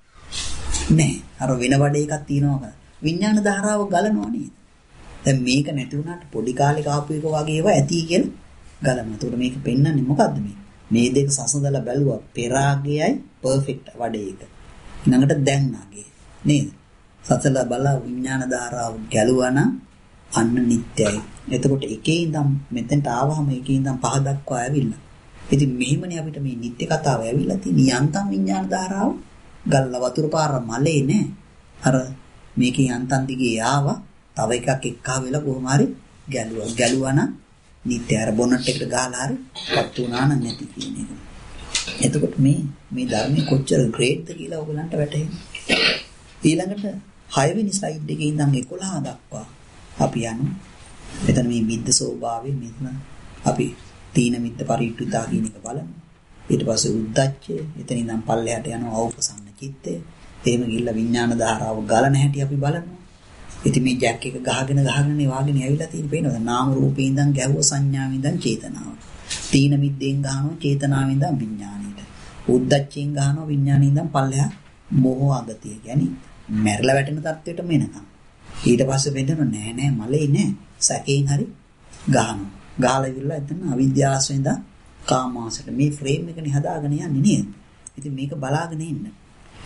නෑ. අර වෙන වඩේ එකක් තියෙනවා. විඥාන ධාරාව ගලනවා නේද? දැන් මේක නැති වුණාට පොඩි කාලේ කාපු එක වගේ ඒවා ඇති කියලා ගලනවා. ඒකට මේක පෙන්වන්නේ මොකද්ද මේ? මේ දෙක සසඳලා බැලුවා පෙරාගයයි පර්ෆෙක්ට් වඩේ එක. ඊළඟට දැන් ආගේ නේද? සසඳලා බලලා විඥාන ධාරාව ගැලුවා නම් අන්න නිත්‍යයි. එතකොට එකේ ඉඳන් මෙතෙන්ට ආවහම එකේ ඉඳන් 5 දක්වා ඇවිල්ලා. ඉතින් මෙහිමනේ අපිට මේ නිත්‍ය කතාව ඇවිල්ලා තියෙන්නේ. යන්තම් විඥාන ධාරාව ගල්ලා වතුර පාර මලේ නෑ. අර මේකේ යන්තම් දිගේ ආවා. තව එකක් එක්කා වෙලා කොහොම හරි ගැලුවා නම් නිත්‍ය අර බොනට් එකට ගහලා හරි පත් වුණා නම් නැති කියන එක. එතකොට මේ ධර්මයේ කොච්චර ග්‍රේට්ද කියලා ඔයගලන්ට වැටහෙනවා. ඊළඟට 6 වෙනි ස්ලයිඩ් එකේ ඉඳන් 11 දක්වා අපි යනවා. මෙතන මේ මිද්ද ස්වභාවය මෙතන අපි තීන මිද්ද පරිට්ඨිතා කියන එක බලමු. ඊට පස්සේ උද්දච්චය, එතන ඉඳන් පල්ලෙහාට යනවා අවපසන්න චිත්තය. එහෙම ගිහිල්ලා විඥාන ධාරාව ගලන හැටි අපි බලමු. ඉතින් මේ ජැක් එක ගහගෙන වාගෙන ඇවිල්ලා තියෙන පේනවද? නාම රූපේ ඉඳන් ගැහුව සංඥාවෙන් ඉඳන් චේතනාව. තීන මිද්දෙන් ගහනවා චේතනාවෙන් ඉඳන් විඥානෙට. උද්දච්චයෙන් ගහනවා විඥානෙන් ඉඳන් පල්ලෙහා මොහ අගතිය. කියන්නේ මැරලා වැටෙන තත්ත්වයට මෙනකම්. ඊට පස්සේ වෙන්නව නෑ මලේ නෑ. සැකයෙන් හරි ගහනවා. ගහලා ඉවරලා එතන අවිද්‍යාවෙන් ඉඳන් කාමාසයට මේ ෆ්‍රේම් එකනේ හදාගෙන යන්නේ නේද? ඉතින් මේක බලාගෙන ඉන්න.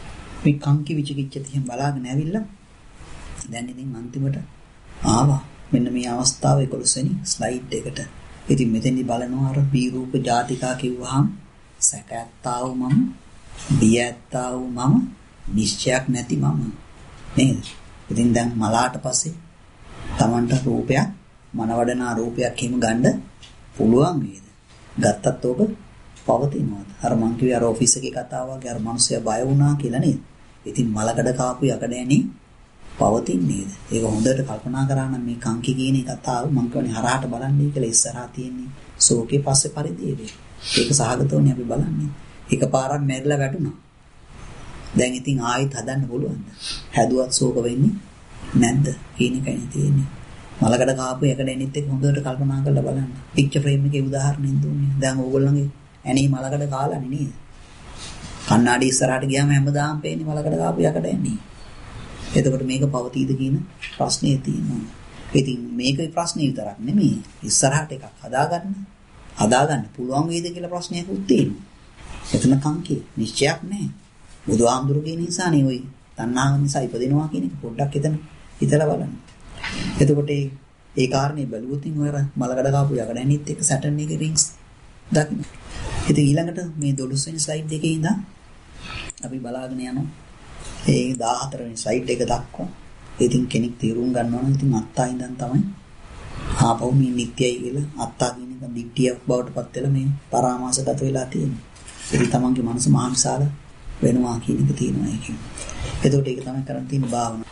මේ කංකි විචිකිච්ඡ තියන් බලාගෙන ඇවිල්ලා දැන් ඉතින් අන්තිමට ආවා. මෙන්න මේ අවස්ථාවේ 11 වෙනි ස්ලයිඩ් එකට. ඉතින් මෙතෙන්දි බලනවා අර බීරූප ජාතිකා කිව්වහම සැකැත්තා වූ මම, බියැත්තා වූ මම, නිශ්චයක් නැති මම නේද? ඉතින් දැන් මලාට පස්සේ Tamanට රූපයක්, මනවඩනා රූපයක් හිම ගන්න පුළුවන් වේද? ගත්තත් ඕක පවතිනවද? අර මං කිව්වේ අර ඔෆිස් එකේ කතාව වගේ අර මිනිස්සයා බය වුණා කියලා නේද? ඉතින් මලකඩ කාපු යකඩෑනේ පවතින්නේද? ඒක හොඳට කල්පනා කරා නම් මේ කංකි කියන කතාව මං කියන්නේ හරහාට බලන්නේ කියලා ඉස්සරහා තියෙන්නේ ශෝකේ පස්සේ පරිදේවේ. ඒක සහගතවනේ අපි බලන්නේ. එකපාරක් මැරිලා වැටුණා. දැන් ඉතින් ආයෙත් හදන්න පුළුවන්ද? හැදුවත් ශෝක වෙන්නේ නැද්ද? කියන එකයි තියෙන්නේ. මලකඩ කාපු යකඩෑනෙත් එක්ක හොඳට කල්පනා කරලා බලන්න. පික්චර් ෆ්‍රේම් එකේ උදාහරණයක් දුන්නේ. දැන් ඕගොල්ලන්ගේ ඇනේ මලකඩ කාලානේ නේද? කණ්ණාඩි ඉස්සරහට ගියාම හැමදාම පේන්නේ මලකඩ කාපු යකඩෑනේ. එතකොට මේක පවතීද කියන ප්‍රශ්නේ තියෙනවා. ඉතින් මේකේ ප්‍රශ්නේ විතරක් නෙමෙයි ඉස්සරහට එකක් හදාගන්න පුළුවන් වේද කියලා ප්‍රශ්නයක්ත් තියෙනවා. එතන කංකේ නිශ්චයක් නැහැ. බුදුහාමුදුරු කියන නිසානේ ওই තණ්හාව නිසා ඉපදිනවා කියන එක පොඩ්ඩක් එතන හිතලා බලන්න. එතකොට ඒ කාරණේ බැලුවොත් ඔය මලකඩ කාපු යකඩැනිත් එක්ක සැටර්න් එකේ රින්ග්ස් දකින්න. ඉතින් ඊළඟට මේ 12 වෙනි ස්ලයිඩ් එකේ ඉඳන් අපි බලාගෙන යනවා. ඒ 14 වෙනි ස්ලයිඩ් එක දක්වා. ඉතින් කෙනෙක් තීරුම් ගන්නවා නම් ඉතින් අත්තා ඉඳන් තමයි ආපහු මේ නිට්ටයයි කියලා අත්තා කියන එක දික්ටියක් බවට පත් වෙලා මේ පරාමාසගත වෙලා තියෙනවා. ඉතින් තමන්ගේ මනස මහාංශාල වෙනවා කියන එක තියෙනවා ඒකෙන්. එතකොට ඒක තමයි කරන් තියෙන භාවනාව.